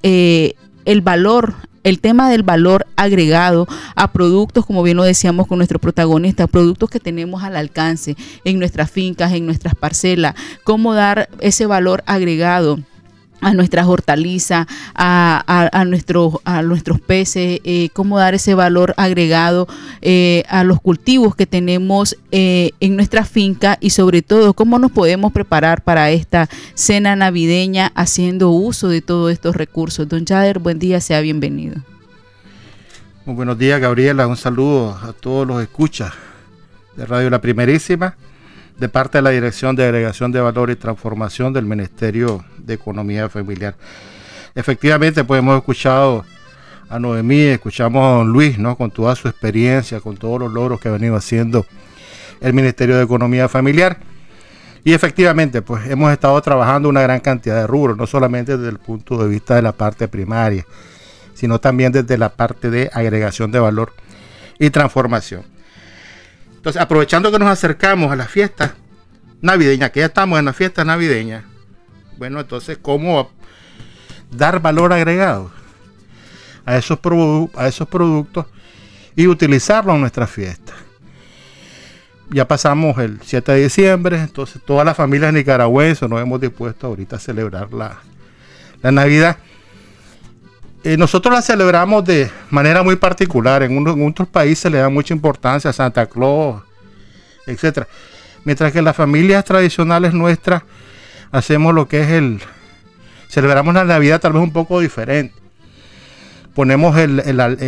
el tema del valor agregado a productos, como bien lo decíamos con nuestro protagonista, productos que tenemos al alcance en nuestras fincas, en nuestras parcelas, cómo dar ese valor agregado a nuestras hortalizas, a nuestros peces, cómo dar ese valor agregado a los cultivos que tenemos en nuestra finca, y sobre todo cómo nos podemos preparar para esta cena navideña haciendo uso de todos estos recursos. Don Yader, buen día, sea bienvenido. Muy buenos días, Gabriela, un saludo a todos los escuchas de Radio La Primerísima, de parte de la Dirección de Agregación de Valor y Transformación del Ministerio de Economía Familiar. Efectivamente, pues hemos escuchado a Noemí, escuchamos a don Luis, ¿no? Con toda su experiencia, con todos los logros que ha venido haciendo el Ministerio de Economía Familiar. Y efectivamente, pues hemos estado trabajando una gran cantidad de rubros, no solamente desde el punto de vista de la parte primaria, sino también desde la parte de agregación de valor y transformación. Entonces, aprovechando que nos acercamos a las fiestas navideñas, que ya estamos en la fiesta navideña, bueno, entonces, ¿cómo dar valor agregado a esos productos y utilizarlos en nuestras fiestas? Ya pasamos el 7 de diciembre, entonces todas las familias nicaragüenses nos hemos dispuesto ahorita a celebrar la Navidad. Nosotros la celebramos de manera muy particular. En otros países le dan mucha importancia a Santa Claus, etc. Mientras que las familias tradicionales nuestras hacemos lo que es celebramos la Navidad tal vez un poco diferente. Ponemos el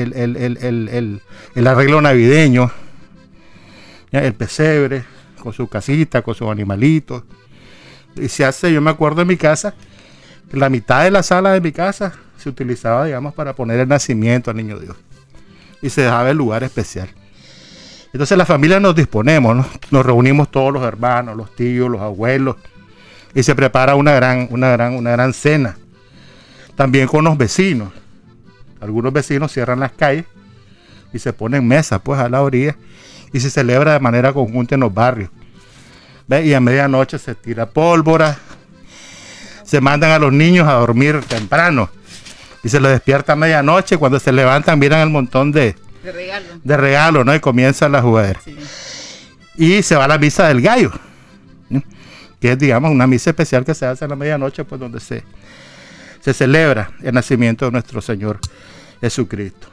arreglo navideño, ¿ya? El pesebre, con su casita, con sus animalitos. Y se hace, yo me acuerdo en mi casa, la mitad de la sala de mi casa se utilizaba, digamos, para poner el nacimiento al niño Dios. Y se dejaba el lugar especial. Entonces la familia nos disponemos, ¿no? Nos reunimos todos los hermanos, los tíos, los abuelos, y se prepara una gran cena. También con los vecinos. Algunos vecinos cierran las calles y se ponen mesas pues a la orilla y se celebra de manera conjunta en los barrios. ¿Ve? Y a medianoche se tira pólvora, se mandan a los niños a dormir temprano y se les despierta a medianoche. Cuando se levantan miran el montón de regalo, ¿no? Y comienza la jugadera. Sí. Y se va a la misa del gallo, ¿sí? Que es, digamos, una misa especial que se hace a la medianoche, pues donde se celebra el nacimiento de nuestro Señor Jesucristo.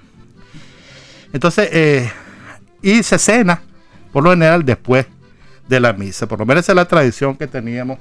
Entonces, y se cena, por lo general, después de la misa. Por lo menos esa es la tradición que tenemos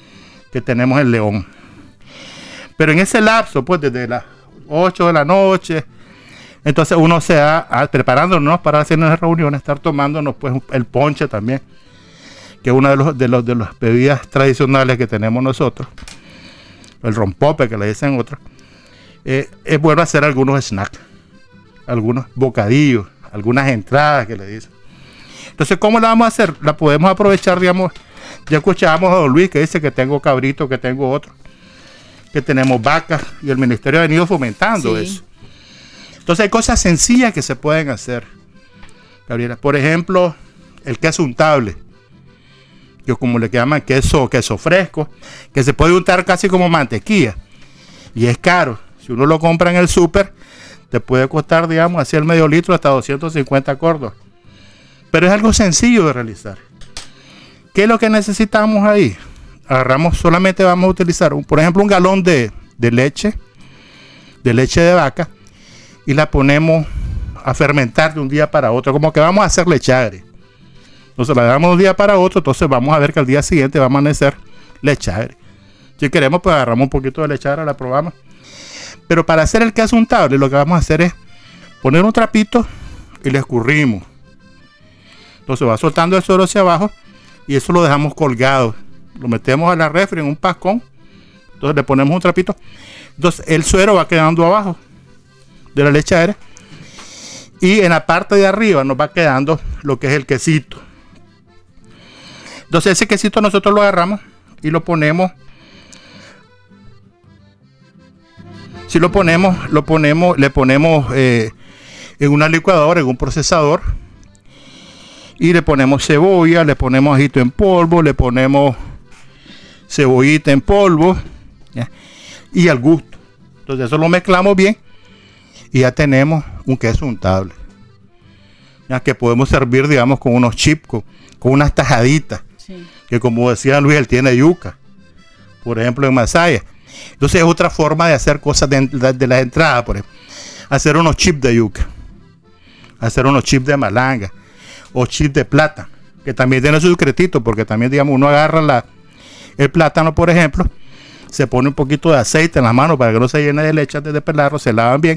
en León. Pero en ese lapso, pues desde las 8 de la noche, entonces uno se va preparándonos para hacer las reuniones, estar tomándonos pues el ponche también, que es una de las bebidas tradicionales que tenemos nosotros, el rompope que le dicen otros. Es bueno hacer algunos snacks, algunos bocadillos, algunas entradas que le dicen. Entonces, ¿cómo la vamos a hacer? La podemos aprovechar, digamos, ya escuchábamos a don Luis que dice que tengo cabrito, que tengo otro, que tenemos vacas, y el ministerio ha venido fomentando eso. Entonces hay cosas sencillas que se pueden hacer, Gabriela. Por ejemplo, el queso untable, que como le llaman queso fresco, que se puede untar casi como mantequilla, y es caro. Si uno lo compra en el súper, te puede costar, digamos, así el medio litro hasta 250 córdobas. Pero es algo sencillo de realizar. ¿Qué es lo que necesitamos ahí? Solamente vamos a utilizar, por ejemplo, un galón de leche de vaca, y la ponemos a fermentar de un día para otro, como que vamos a hacer lechagre. Entonces la damos de un día para otro, entonces vamos a ver que al día siguiente va a amanecer lechagre. Si queremos, pues agarramos un poquito de lechagre, la probamos. Pero para hacer el queso untable, lo que vamos a hacer es poner un trapito y le escurrimos. Entonces va soltando el suero hacia abajo y eso lo dejamos colgado. Lo metemos a la refri en un pascón. Entonces le ponemos un trapito. Entonces el suero va quedando abajo de la lechadera. Y en la parte de arriba nos va quedando lo que es el quesito. Entonces ese quesito nosotros lo agarramos y lo ponemos. Si le ponemos en una licuadora, en un procesador. Y le ponemos cebolla, le ponemos ajito en polvo, le ponemos cebollita en polvo, ¿ya? Y al gusto. Entonces eso lo mezclamos bien y ya tenemos un queso untable, ya que podemos servir, digamos, con unos chips, con unas tajaditas, sí. Que como decía Luis, él tiene yuca, por ejemplo en Masaya. Entonces es otra forma de hacer cosas de las entradas, por ejemplo, hacer unos chips de yuca, hacer unos chips de malanga, o chips de plátano, que también tiene su secretito, porque también, digamos, uno agarra el plátano, por ejemplo, se pone un poquito de aceite en la mano para que no se llene de leche antes de pelarlo, se lavan bien,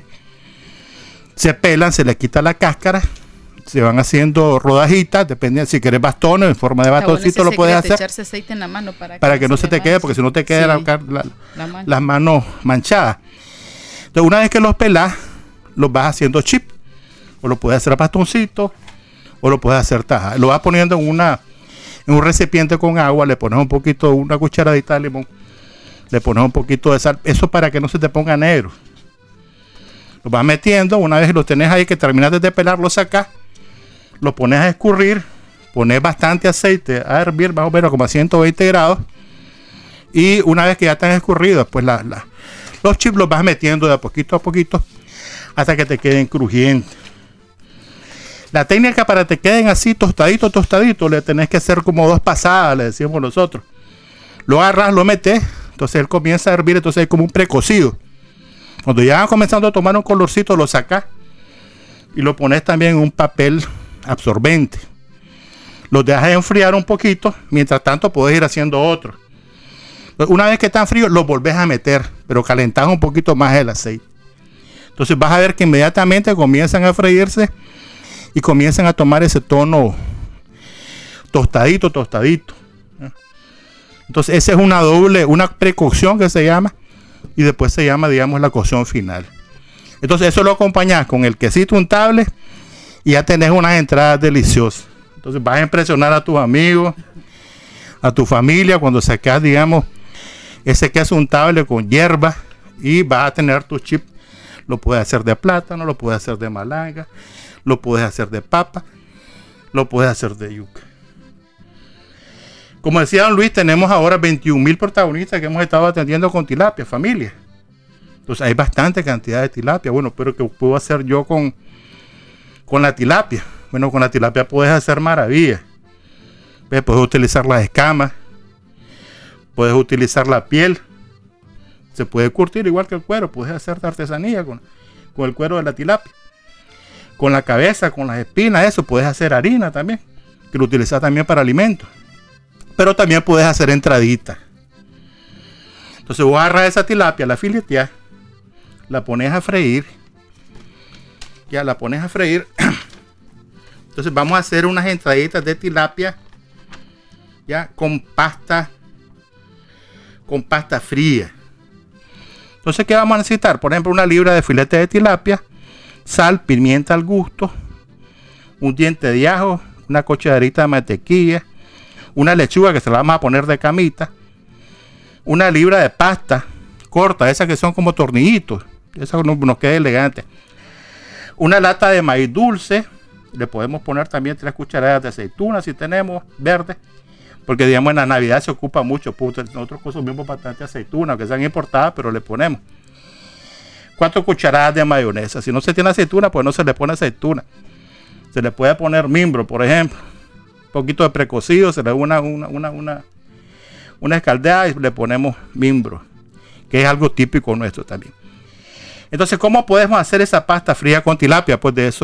se pelan, se le quita la cáscara, se van haciendo rodajitas, depende, si quieres bastones, en forma de bastoncito lo puedes hacer. Echarse aceite en la mano para que no se te quede, porque si no te queda las manos manchadas. Entonces, una vez que los pelas, los vas haciendo chip, o lo puedes hacer a bastoncito, o lo puedes hacer taja. Lo vas poniendo en un recipiente con agua, le pones un poquito, una cucharadita de limón, le pones un poquito de sal, eso para que no se te ponga negro. Lo vas metiendo, una vez que lo tenés ahí, que terminaste de pelar, lo sacas, lo pones a escurrir, pones bastante aceite a hervir, más o menos como a 120 grados, y una vez que ya están escurridos, pues los chips los vas metiendo de poquito a poquito hasta que te queden crujientes. La técnica para que te queden así tostadito, le tenés que hacer como 2 pasadas, le decimos nosotros. Lo agarras, lo metes, entonces él comienza a hervir, entonces es como un precocido. Cuando ya van comenzando a tomar un colorcito, lo sacas y lo pones también en un papel absorbente. Los dejas enfriar un poquito, mientras tanto puedes ir haciendo otro. Una vez que están fríos, los volvés a meter, pero calentás un poquito más el aceite. Entonces vas a ver que inmediatamente comienzan a freírse y comienzan a tomar ese tono tostadito. Entonces esa es una precocción que se llama, y después se llama, digamos, la cocción final. Entonces eso lo acompañas con el quesito untable y ya tenés unas entradas deliciosas. Entonces vas a impresionar a tus amigos, a tu familia cuando sacas, digamos, ese queso untable con hierba, y vas a tener tu chip. Lo puedes hacer de plátano, lo puedes hacer de malanga, lo puedes hacer de papa, lo puedes hacer de yuca. Como decía don Luis, tenemos ahora 21,000 protagonistas que hemos estado atendiendo con tilapia, familia. Entonces hay bastante cantidad de tilapia. Bueno, pero ¿qué puedo hacer yo con la tilapia? Bueno, con la tilapia puedes hacer maravillas. Puedes utilizar las escamas, puedes utilizar la piel, se puede curtir igual que el cuero, puedes hacer artesanía con el cuero de la tilapia. Con la cabeza, con las espinas, eso, puedes hacer harina también, que lo utilizas también para alimentos. Pero también puedes hacer entraditas. Entonces vos agarras esa tilapia, la fileteás, la pones a freír. Ya la pones a freír. Entonces vamos a hacer unas entraditas de tilapia, ya, con pasta fría. Entonces, ¿qué vamos a necesitar? Por ejemplo, una libra de filete de tilapia, sal, pimienta al gusto, un diente de ajo, una cucharadita de mantequilla, una lechuga que se la vamos a poner de camita, una libra de pasta corta, esas que son como tornillitos, esa nos queda elegante, una lata de maíz dulce, le podemos poner también 3 cucharadas de aceituna si tenemos verde, porque digamos en la Navidad se ocupa mucho, nosotros consumimos bastante aceituna, aunque sean importadas, pero le ponemos 4 cucharadas de mayonesa. Si no se tiene aceituna, pues no se le pone aceituna, se le puede poner mimbro, por ejemplo, un poquito de precocido, se le da una escaldeada y le ponemos mimbro, que es algo típico nuestro también. Entonces, ¿cómo podemos hacer esa pasta fría con tilapia? Pues de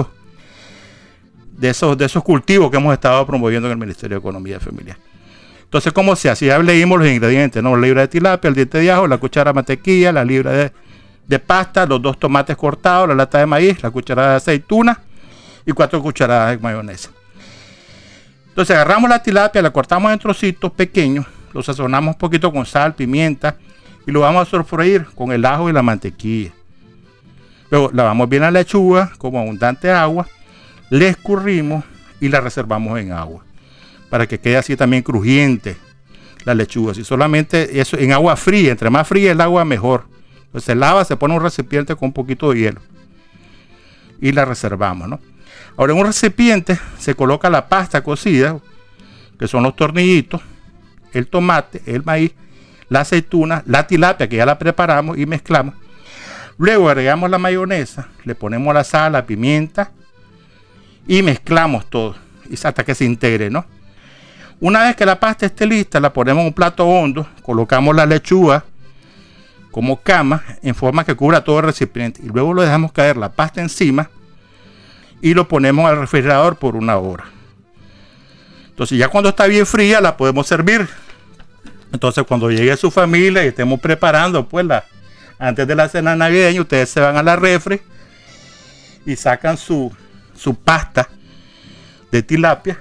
esos cultivos que hemos estado promoviendo en el Ministerio de Economía Familiar. Entonces, ¿cómo se hace? Ya leímos los ingredientes, ¿no? La libra de tilapia, el diente de ajo, la cuchara de mantequilla, la libra de pasta, los 2 tomates cortados, la lata de maíz, la cucharada de aceituna y 4 cucharadas de mayonesa. Entonces, agarramos la tilapia, la cortamos en trocitos pequeños, lo sazonamos un poquito con sal, pimienta y lo vamos a sofreír con el ajo y la mantequilla. Luego lavamos bien la lechuga con abundante agua, le escurrimos y la reservamos en agua para que quede así también crujiente la lechuga. Si solamente eso en agua fría, entre más fría el agua mejor. Entonces se lava, se pone un recipiente con un poquito de hielo y la reservamos, ¿no? Ahora en un recipiente se coloca la pasta cocida, que son los tornillitos, el tomate, el maíz, la aceituna, la tilapia que ya la preparamos y mezclamos. Luego agregamos la mayonesa, le ponemos la sal, la pimienta y mezclamos todo hasta que se integre, ¿no? Una vez que la pasta esté lista, la ponemos en un plato hondo, colocamos la lechuga como cama en forma que cubra todo el recipiente y luego lo dejamos caer la pasta encima y lo ponemos al refrigerador por 1 hora. Entonces ya cuando está bien fría la podemos servir. Entonces cuando llegue su familia y estemos preparando pues antes de la cena navideña, ustedes se van a la refri y sacan su pasta de tilapia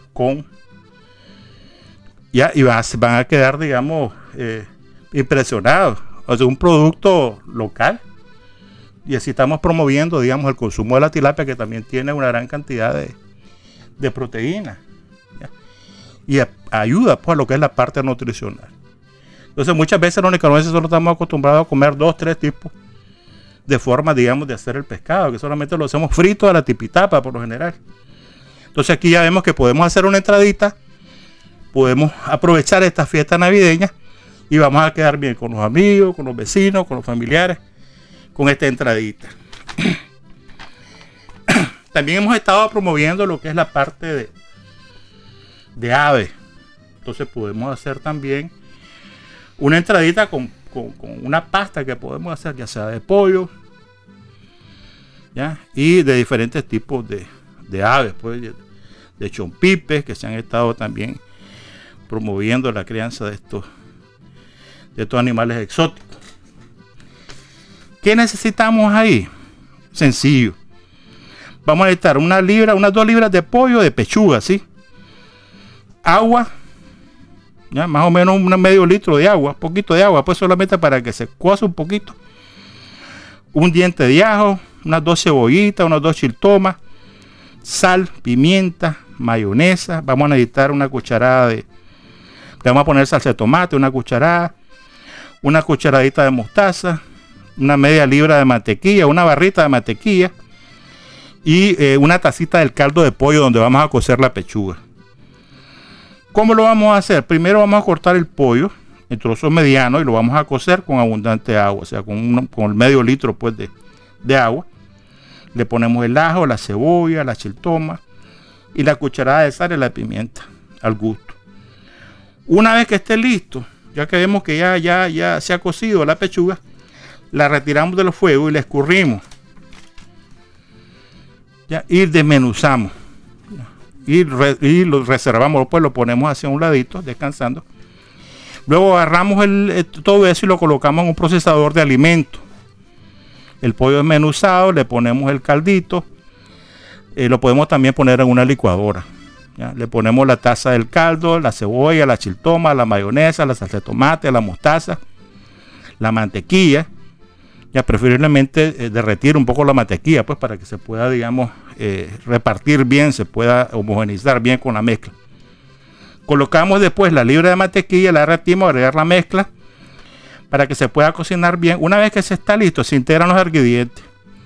y van a quedar, digamos, impresionados. O sea, un producto local. Y así estamos promoviendo, digamos, el consumo de la tilapia, que también tiene una gran cantidad de proteína. ¿Ya? Y ayuda pues a lo que es la parte nutricional. Entonces muchas veces los nicaragüenses solo estamos acostumbrados a comer 2, 3 tipos de formas, digamos, de hacer el pescado, que solamente lo hacemos frito a la tipitapa por lo general. Entonces aquí ya vemos que podemos hacer una entradita, podemos aprovechar esta fiesta navideña y vamos a quedar bien con los amigos, con los vecinos, con los familiares, con esta entradita. También hemos estado promoviendo lo que es la parte de aves. Entonces podemos hacer también una entradita con una pasta que podemos hacer, ya sea de pollo, ¿ya? Y de diferentes tipos de aves, pues, de chompipes, que se han estado también promoviendo la crianza de estos animales exóticos. ¿Qué necesitamos ahí? Sencillo. Vamos a necesitar unas 2 libras de pollo de pechuga, ¿sí? Agua, ¿ya? Más o menos un medio litro de agua, poquito de agua, pues solamente para que se cuace un poquito. Un diente de ajo, unas 2 cebollitas, unas 2 chiltomas, sal, pimienta, mayonesa. Vamos a necesitar una cucharada le vamos a poner salsa de tomate, una cucharadita de mostaza, una media libra de mantequilla, una barrita de mantequilla y una tacita del caldo de pollo donde vamos a cocer la pechuga. ¿Cómo lo vamos a hacer? Primero vamos a cortar el pollo en trozos medianos y lo vamos a cocer con abundante agua, o sea, con el medio litro pues de agua. Le ponemos el ajo, la cebolla, la chiltoma y la cucharada de sal y la pimienta al gusto. Una vez que esté listo, ya que vemos que ya se ha cocido la pechuga, la retiramos del fuego y la escurrimos. ¿Ya? Y desmenuzamos. Y lo reservamos, pues lo ponemos hacia un ladito, descansando. Luego agarramos todo eso y lo colocamos en un procesador de alimentos. El pollo desmenuzado, le ponemos el caldito, lo podemos también poner en una licuadora. ¿Ya? Le ponemos la taza del caldo, la cebolla, la chiltoma, la mayonesa, la salsa de tomate, la mostaza, la mantequilla. Ya preferiblemente derretir un poco la mantequilla, pues para que se pueda, digamos, repartir bien, se pueda homogeneizar bien con la mezcla. Colocamos después la libra de mantequilla, la derretimos, agregar la mezcla para que se pueda cocinar bien. Una vez que se está listo, se integran los ingredientes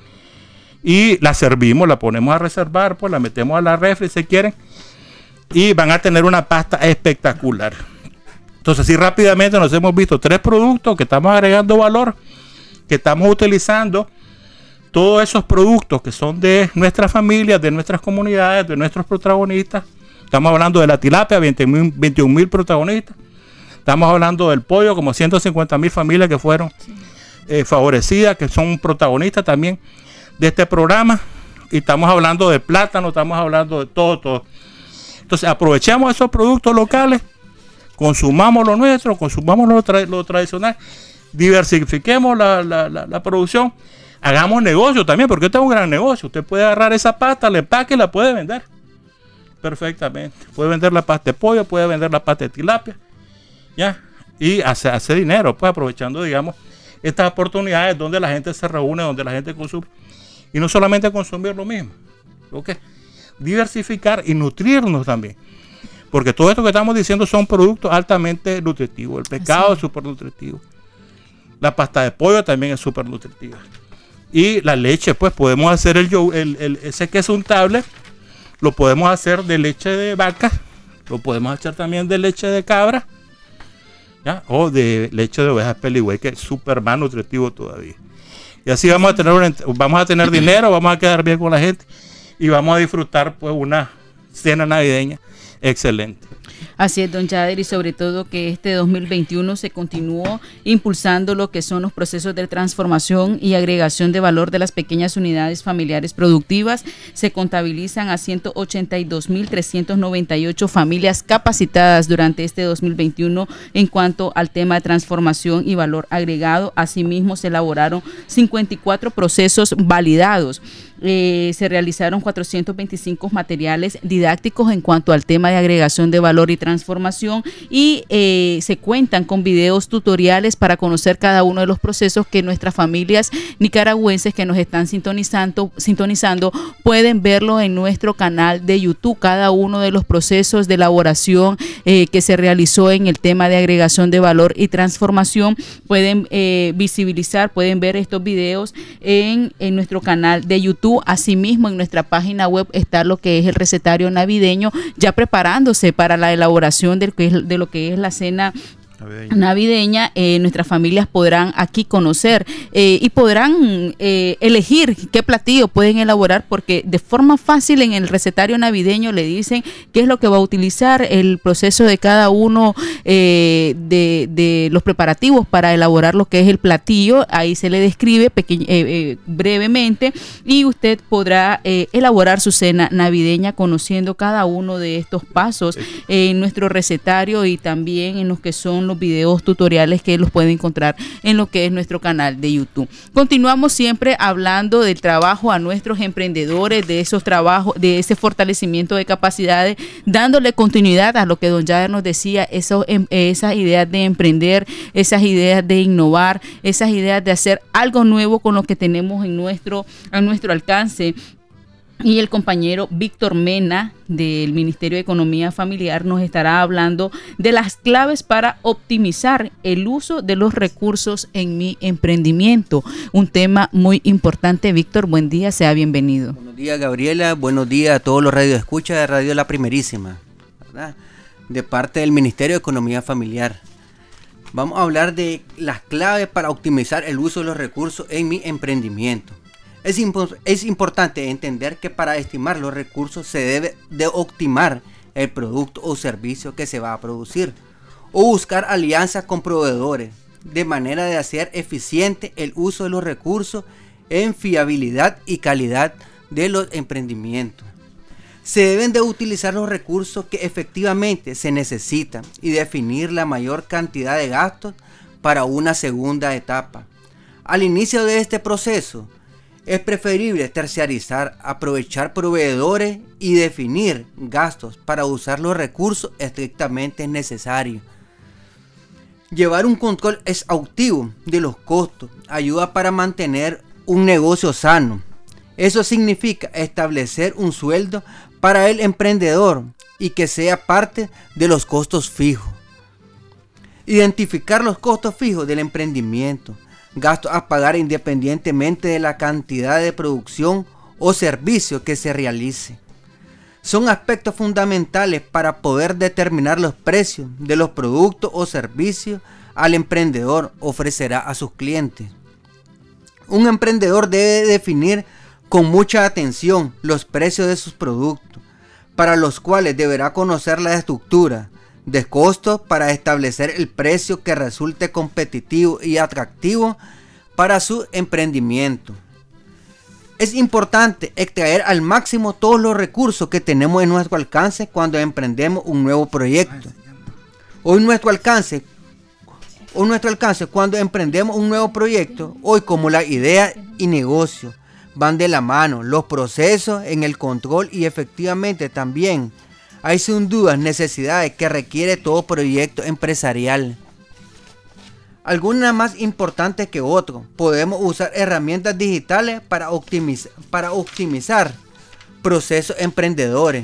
y la servimos, la ponemos a reservar, pues la metemos a la refri si quieren y van a tener una pasta espectacular. Entonces, así rápidamente nos hemos visto 3 productos que estamos agregando valor, que estamos utilizando todos esos productos que son de nuestras familias, de nuestras comunidades, de nuestros protagonistas. Estamos hablando de la tilapia, 21,000 protagonistas. Estamos hablando del pollo, como 150,000 familias que fueron favorecidas, que son protagonistas también de este programa. Y estamos hablando de plátano, estamos hablando de todo. Entonces, aprovechamos esos productos locales, consumamos lo nuestro, consumamos lo tradicional, diversifiquemos la producción, hagamos negocio también, porque este es un gran negocio. Usted puede agarrar esa pasta, le empaque y la puede vender perfectamente. Puede vender la pasta de pollo, puede vender la pasta de tilapia, ¿ya? Y hace dinero, pues aprovechando, digamos, estas oportunidades donde la gente se reúne, donde la gente consume. Y no solamente consumir lo mismo, ¿ok? Diversificar y nutrirnos también. Porque todo esto que estamos diciendo son productos altamente nutritivos. El pescado es súper nutritivo. La pasta de pollo también es súper nutritiva. Y la leche, pues podemos hacer ese queso untable, lo podemos hacer de leche de vaca, lo podemos hacer también de leche de cabra, ¿ya? O de leche de ovejas peligüey, que es súper más nutritivo todavía. Y así vamos a tener dinero, vamos a quedar bien con la gente y vamos a disfrutar pues una cena navideña excelente. Así es, don Yader, y sobre todo que este 2021 se continuó impulsando lo que son los procesos de transformación y agregación de valor de las pequeñas unidades familiares productivas. Se contabilizan a 182.398 familias capacitadas durante este 2021 en cuanto al tema de transformación y valor agregado. Asimismo, se elaboraron 54 procesos validados. Se realizaron 425 materiales didácticos en cuanto al tema de agregación de valor y transformación y se cuentan con videos tutoriales para conocer cada uno de los procesos que nuestras familias nicaragüenses que nos están sintonizando pueden verlo en nuestro canal de YouTube. Cada uno de los procesos de elaboración que se realizó en el tema de agregación de valor y transformación pueden visibilizar, pueden ver estos videos en nuestro canal de YouTube. Asimismo, en nuestra página web está lo que es el recetario navideño, ya preparándose para la elaboración de lo que es la cena navideña. Nuestras familias podrán aquí conocer y podrán elegir qué platillo pueden elaborar, porque de forma fácil en el recetario navideño le dicen qué es lo que va a utilizar, el proceso de cada uno de los preparativos para elaborar lo que es el platillo. Ahí se le describe brevemente y usted podrá elaborar su cena navideña conociendo cada uno de estos pasos en nuestro recetario y también en los que son los videos tutoriales que los pueden encontrar en lo que es nuestro canal de YouTube. Continuamos siempre hablando del trabajo a nuestros emprendedores, de esos trabajos, de ese fortalecimiento de capacidades, dándole continuidad a lo que don Jader nos decía, esas ideas de emprender, esas ideas de innovar, esas ideas de hacer algo nuevo con lo que tenemos a nuestro alcance. Y el compañero Víctor Mena del Ministerio de Economía Familiar nos estará hablando de las claves para optimizar el uso de los recursos en mi emprendimiento. Un tema muy importante. Víctor, buen día, sea bienvenido. Buenos días, Gabriela. Buenos días a todos los radioescuchas de Radio La Primerísima, ¿verdad? De parte del Ministerio de Economía Familiar. Vamos a hablar de las claves para optimizar el uso de los recursos en mi emprendimiento. Es importante entender que para estimar los recursos se debe de optimizar el producto o servicio que se va a producir o buscar alianzas con proveedores de manera de hacer eficiente el uso de los recursos en fiabilidad y calidad de los emprendimientos. Se deben de utilizar los recursos que efectivamente se necesitan y definir la mayor cantidad de gastos para una segunda etapa. Al inicio de este proceso, es preferible terciarizar, aprovechar proveedores y definir gastos para usar los recursos estrictamente necesarios. Llevar un control exhaustivo de los costos ayuda para mantener un negocio sano. Eso significa establecer un sueldo para el emprendedor y que sea parte de los costos fijos. Identificar los costos fijos del emprendimiento. Gastos a pagar independientemente de la cantidad de producción o servicio que se realice. Son aspectos fundamentales para poder determinar los precios de los productos o servicios al emprendedor ofrecerá a sus clientes. Un emprendedor debe definir con mucha atención los precios de sus productos, para los cuales deberá conocer la estructura de costos para establecer el precio que resulte competitivo y atractivo para su emprendimiento. Es importante extraer al máximo todos los recursos que tenemos en nuestro alcance cuando emprendemos un nuevo proyecto. Hoy nuestro alcance cuando emprendemos un nuevo proyecto, hoy como la idea y negocio van de la mano, los procesos en el control y efectivamente también hay sin dudas necesidades que requiere todo proyecto empresarial. Algunas más importantes que otras. Podemos usar herramientas digitales para optimizar procesos emprendedores.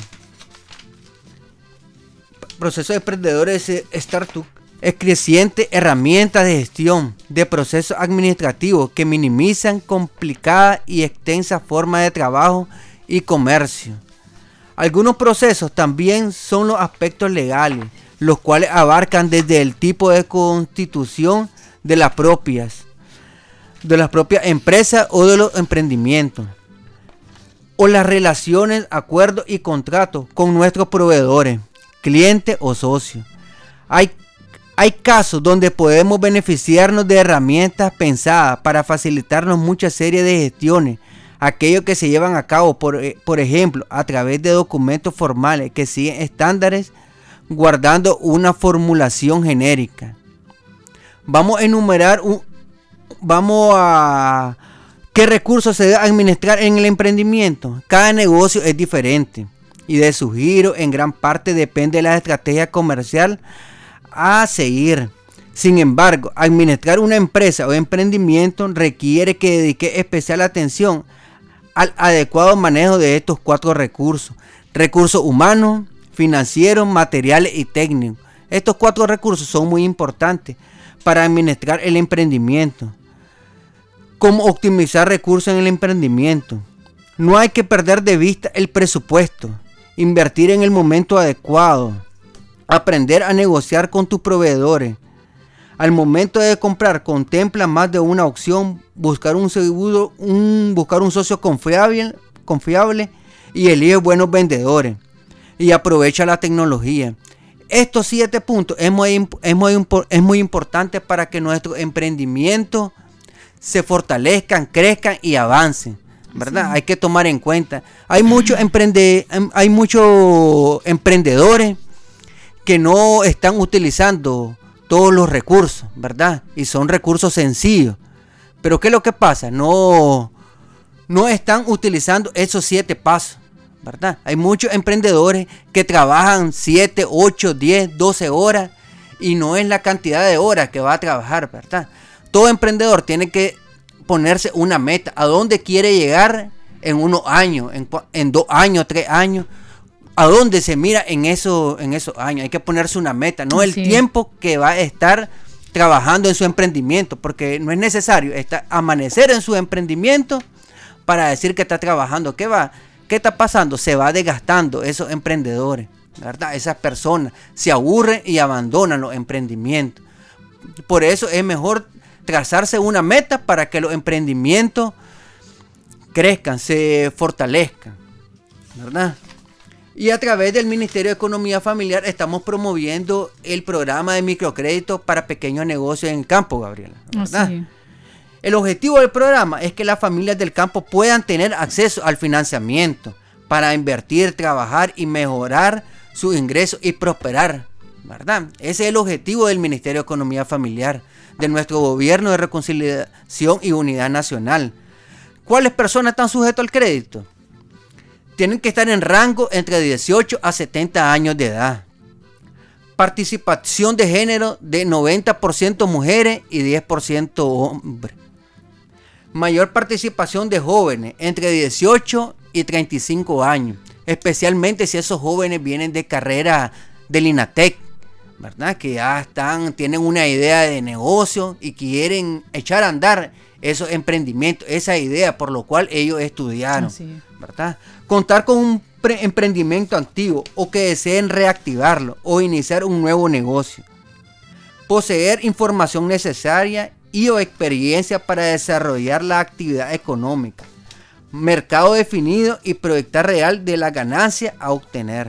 Procesos emprendedores startup es creciente herramientas de gestión de procesos administrativos que minimizan complicadas y extensas formas de trabajo y comercio. Algunos procesos también son los aspectos legales, los cuales abarcan desde el tipo de constitución de las propias empresas o de los emprendimientos, o las relaciones, acuerdos y contratos con nuestros proveedores, clientes o socios. Hay casos donde podemos beneficiarnos de herramientas pensadas para facilitarnos muchas series de gestiones, aquellos que se llevan a cabo, por ejemplo, a través de documentos formales que siguen estándares, guardando una formulación genérica. Vamos a enumerar qué recursos se debe administrar en el emprendimiento. Cada negocio es diferente y de su giro en gran parte depende de la estrategia comercial a seguir. Sin embargo, administrar una empresa o emprendimiento requiere que dedique especial atención al adecuado manejo de estos 4 recursos: recursos humanos, financieros, materiales y técnicos. Estos 4 recursos son muy importantes para administrar el emprendimiento. ¿Cómo optimizar recursos en el emprendimiento? No hay que perder de vista el presupuesto, invertir en el momento adecuado, aprender a negociar con tus proveedores. Al momento de comprar, contempla más de una opción, buscar un socio confiable y elige buenos vendedores y aprovecha la tecnología. Estos 7 puntos es muy importante para que nuestro emprendimiento se fortalezcan, crezcan y avancen, ¿verdad? Sí. Hay que tomar en cuenta. Hay muchos emprendedores que no están utilizando todos los recursos, ¿verdad? Y son recursos sencillos. Pero ¿qué es lo que pasa? No están utilizando esos 7 pasos, ¿verdad? Hay muchos emprendedores que trabajan 7, 8, 10, 12 horas y no es la cantidad de horas que va a trabajar, ¿verdad? Todo emprendedor tiene que ponerse una meta. ¿A dónde quiere llegar en unos años, en 2 años, 3 años? ¿A dónde se mira en esos años? Hay que ponerse una meta, no el tiempo que va a estar trabajando en su emprendimiento, porque no es necesario amanecer en su emprendimiento para decir que está trabajando. ¿Qué está pasando? Se va desgastando esos emprendedores, ¿verdad? Esas personas se aburren y abandonan los emprendimientos. Por eso es mejor trazarse una meta para que los emprendimientos crezcan, se fortalezcan, ¿verdad? Y a través del Ministerio de Economía Familiar estamos promoviendo el programa de microcrédito para pequeños negocios en el campo, Gabriela, ¿verdad? Sí. El objetivo del programa es que las familias del campo puedan tener acceso al financiamiento para invertir, trabajar y mejorar sus ingresos y prosperar, ¿verdad? Ese es el objetivo del Ministerio de Economía Familiar, de nuestro gobierno de reconciliación y unidad nacional. ¿Cuáles personas están sujetas al crédito? Tienen que estar en rango entre 18 a 70 años de edad. Participación de género de 90% mujeres y 10% hombres. Mayor participación de jóvenes entre 18 y 35 años, especialmente si esos jóvenes vienen de carrera del INATEC, ¿verdad? Que ya tienen una idea de negocio y quieren echar a andar esos emprendimientos, esa idea por lo cual ellos estudiaron, ¿verdad? Contar con un emprendimiento activo o que deseen reactivarlo o iniciar un nuevo negocio. Poseer información necesaria y o experiencia para desarrollar la actividad económica. Mercado definido y proyectar real de la ganancia a obtener.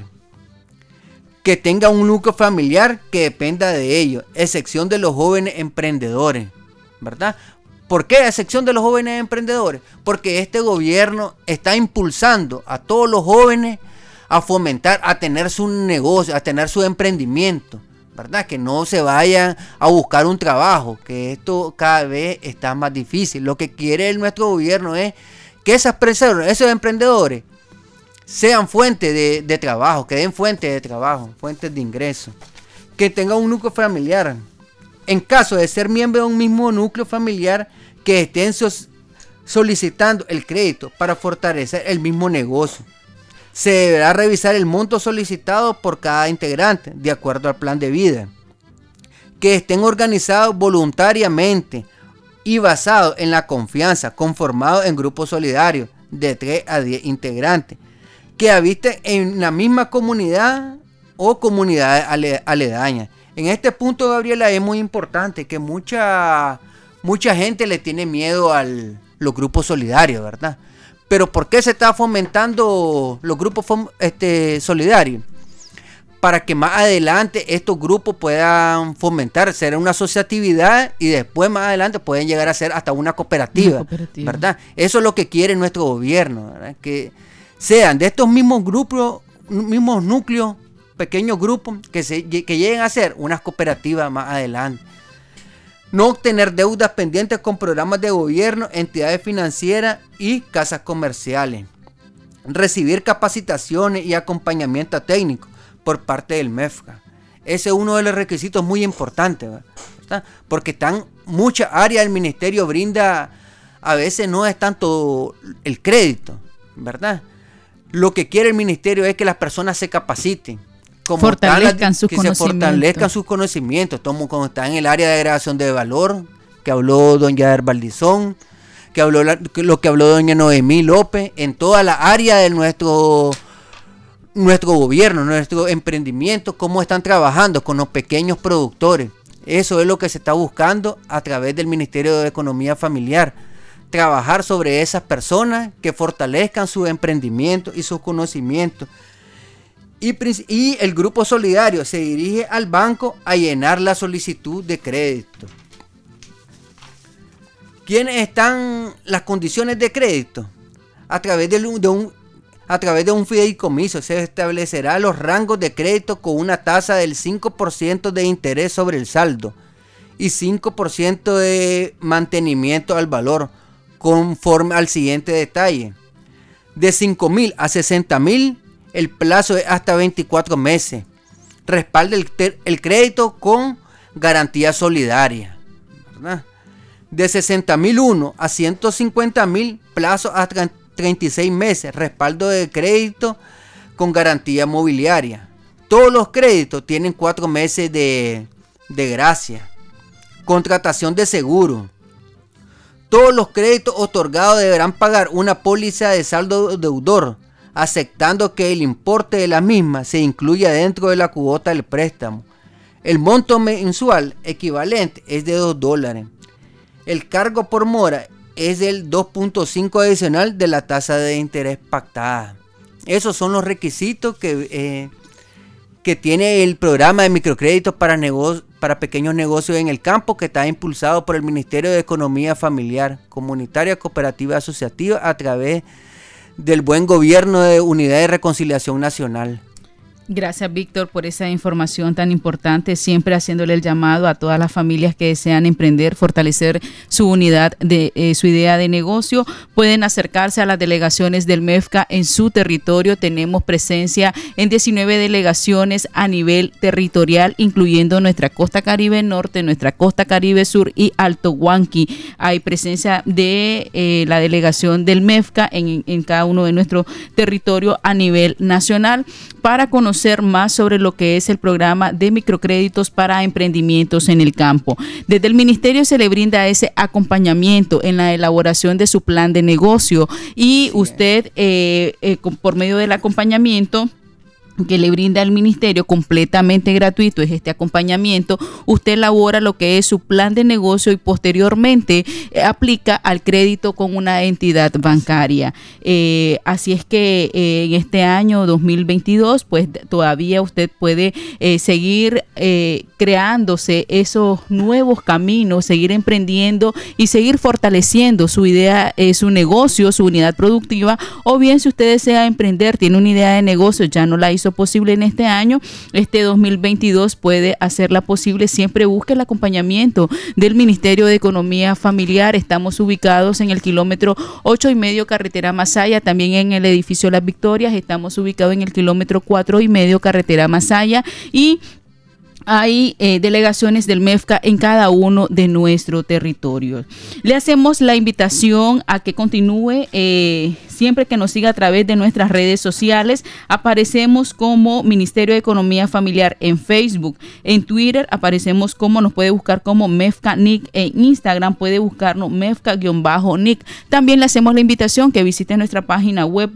Que tenga un núcleo familiar que dependa de ello, excepción de los jóvenes emprendedores, ¿verdad? ¿Por qué a excepción de los jóvenes emprendedores? Porque este gobierno está impulsando a todos los jóvenes a fomentar, a tener su negocio, a tener su emprendimiento, ¿verdad? Que no se vayan a buscar un trabajo, que esto cada vez está más difícil. Lo que quiere nuestro gobierno es que esas personas, esos emprendedores, sean fuentes de trabajo, que den fuentes de trabajo, fuentes de ingresos, que tengan un núcleo familiar. En caso de ser miembro de un mismo núcleo familiar, que estén solicitando el crédito para fortalecer el mismo negocio. Se deberá revisar el monto solicitado por cada integrante, de acuerdo al plan de vida. Que estén organizados voluntariamente y basados en la confianza, conformados en grupos solidarios de 3 a 10 integrantes, que habiten en la misma comunidad o comunidades aledañas. En este punto, Gabriela, es muy importante que mucha gente le tiene miedo a los grupos solidarios, ¿verdad? Pero ¿por qué se está fomentando los grupos solidarios? Para que más adelante estos grupos puedan fomentar, ser una asociatividad y después más adelante pueden llegar a ser hasta una cooperativa, ¿verdad? Eso es lo que quiere nuestro gobierno, ¿verdad? Que sean de estos mismos grupos, mismos núcleos, pequeños grupos que lleguen a ser unas cooperativas más adelante. No obtener deudas pendientes con programas de gobierno, entidades financieras y casas comerciales. Recibir capacitaciones y acompañamiento técnico por parte del MEFCA. Ese es uno de los requisitos muy importantes, ¿verdad? Porque muchas áreas del ministerio brinda, a veces no es tanto el crédito, ¿verdad? Lo que quiere el ministerio es que las personas se capaciten, fortalezcan sus conocimientos, como está en el área de agregación de valor, que habló doña Herbaldizón, que habló lo que habló doña Noemí López, en toda la área de nuestro gobierno, nuestro emprendimiento, cómo están trabajando con los pequeños productores. Eso es lo que se está buscando a través del Ministerio de Economía Familiar. Trabajar sobre esas personas que fortalezcan su emprendimiento y sus conocimientos. Y el grupo solidario se dirige al banco a llenar la solicitud de crédito. ¿Quiénes están las condiciones de crédito? A través A través de un fideicomiso se establecerá los rangos de crédito con una tasa del 5% de interés sobre el saldo y 5% de mantenimiento al valor, conforme al siguiente detalle. De 5.000 a 60.000, el plazo es hasta 24 meses. Respalda el crédito con garantía solidaria, ¿verdad? De 60.001 a 150.000, plazo hasta 36 meses, respaldo de crédito con garantía mobiliaria. Todos los créditos tienen 4 meses de gracia. Contratación de seguro. Todos los créditos otorgados deberán pagar una póliza de saldo deudor, aceptando que el importe de la misma se incluya dentro de la cuota del préstamo. El monto mensual equivalente es de $2. El cargo por mora es del 2.5 adicional de la tasa de interés pactada. Esos son los requisitos que tiene el programa de microcréditos para pequeños negocios en el campo, que está impulsado por el Ministerio de Economía Familiar, Comunitaria, Cooperativa y Asociativa a través del buen gobierno de Unidad de Reconciliación Nacional. Gracias, Víctor, por esa información tan importante, siempre haciéndole el llamado a todas las familias que desean emprender, fortalecer su unidad su idea de negocio. Pueden acercarse a las delegaciones del MEFCA en su territorio. Tenemos presencia en 19 delegaciones a nivel territorial, incluyendo nuestra costa Caribe Norte, nuestra costa Caribe Sur y Alto Huanqui. Hay presencia de la delegación del MEFCA en cada uno de nuestro territorio a nivel nacional, para conocer más sobre lo que es el programa de microcréditos para emprendimientos en el campo. Desde el ministerio se le brinda ese acompañamiento en la elaboración de su plan de negocio, y usted por medio del acompañamiento que le brinda el ministerio, completamente gratuito es este acompañamiento, usted elabora lo que es su plan de negocio y posteriormente aplica al crédito con una entidad bancaria. Así es que en este año 2022 pues todavía usted puede seguir creándose esos nuevos caminos, seguir emprendiendo y seguir fortaleciendo su idea, su negocio, su unidad productiva, o bien si usted desea emprender, tiene una idea de negocio, ya no la hizo posible en este año, este 2022 puede hacerla posible. Siempre busque el acompañamiento del Ministerio de Economía Familiar. Estamos ubicados en el kilómetro 8.5 carretera Masaya, también en el edificio Las Victorias. Estamos ubicados en el kilómetro 4.5 carretera Masaya, y hay delegaciones del MEFCA en cada uno de nuestros territorios. Le hacemos la invitación a que continúe, siempre que nos siga a través de nuestras redes sociales. Aparecemos como Ministerio de Economía Familiar en Facebook, en Twitter aparecemos como, nos puede buscar como MEFCA NIC, en Instagram puede buscarnos MEFCA-NIC. También le hacemos la invitación que visite nuestra página web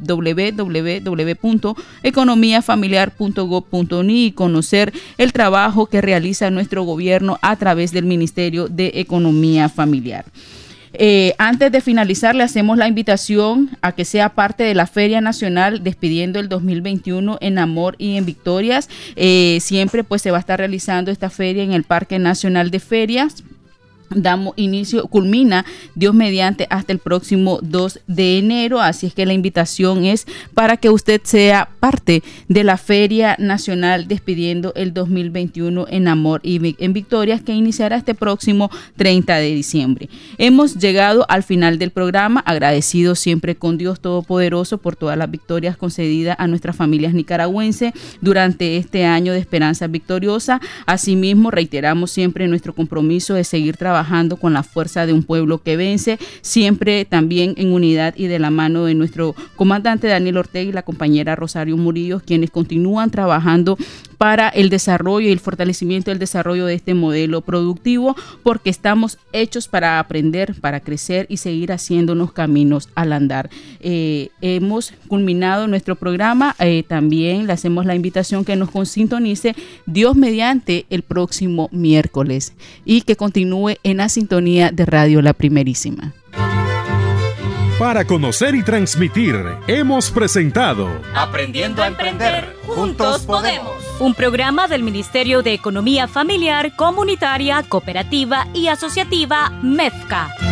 www.economiafamiliar.gov.ni y conocer el trabajo que realiza nuestro gobierno a través del Ministerio de Economía Familiar. Antes de finalizar, le hacemos la invitación a que sea parte de la Feria Nacional Despidiendo el 2021 en Amor y en Victorias. Siempre pues se va a estar realizando esta feria en el Parque Nacional de Ferias. Damos inicio, culmina Dios mediante hasta el próximo 2 de enero, así es que la invitación es para que usted sea parte de la Feria Nacional Despidiendo el 2021 en Amor y en Victorias, que iniciará este próximo 30 de diciembre. Hemos llegado al final del programa, agradecidos siempre con Dios Todopoderoso por todas las victorias concedidas a nuestras familias nicaragüenses durante este año de esperanza victoriosa. Asimismo, reiteramos siempre nuestro compromiso de seguir trabajando con la fuerza de un pueblo que vence, siempre también en unidad y de la mano de nuestro comandante Daniel Ortega y la compañera Rosario Murillo, quienes continúan trabajando para el desarrollo y el fortalecimiento del desarrollo de este modelo productivo, porque estamos hechos para aprender, para crecer y seguir haciéndonos caminos al andar. Hemos culminado nuestro programa, también le hacemos la invitación que nos sintonice Dios mediante el próximo miércoles y que continúe en la sintonía de Radio La Primerísima. Para conocer y transmitir, hemos presentado Aprendiendo a Emprender, Juntos Podemos. Un programa del Ministerio de Economía Familiar, Comunitaria, Cooperativa y Asociativa, MEFCA.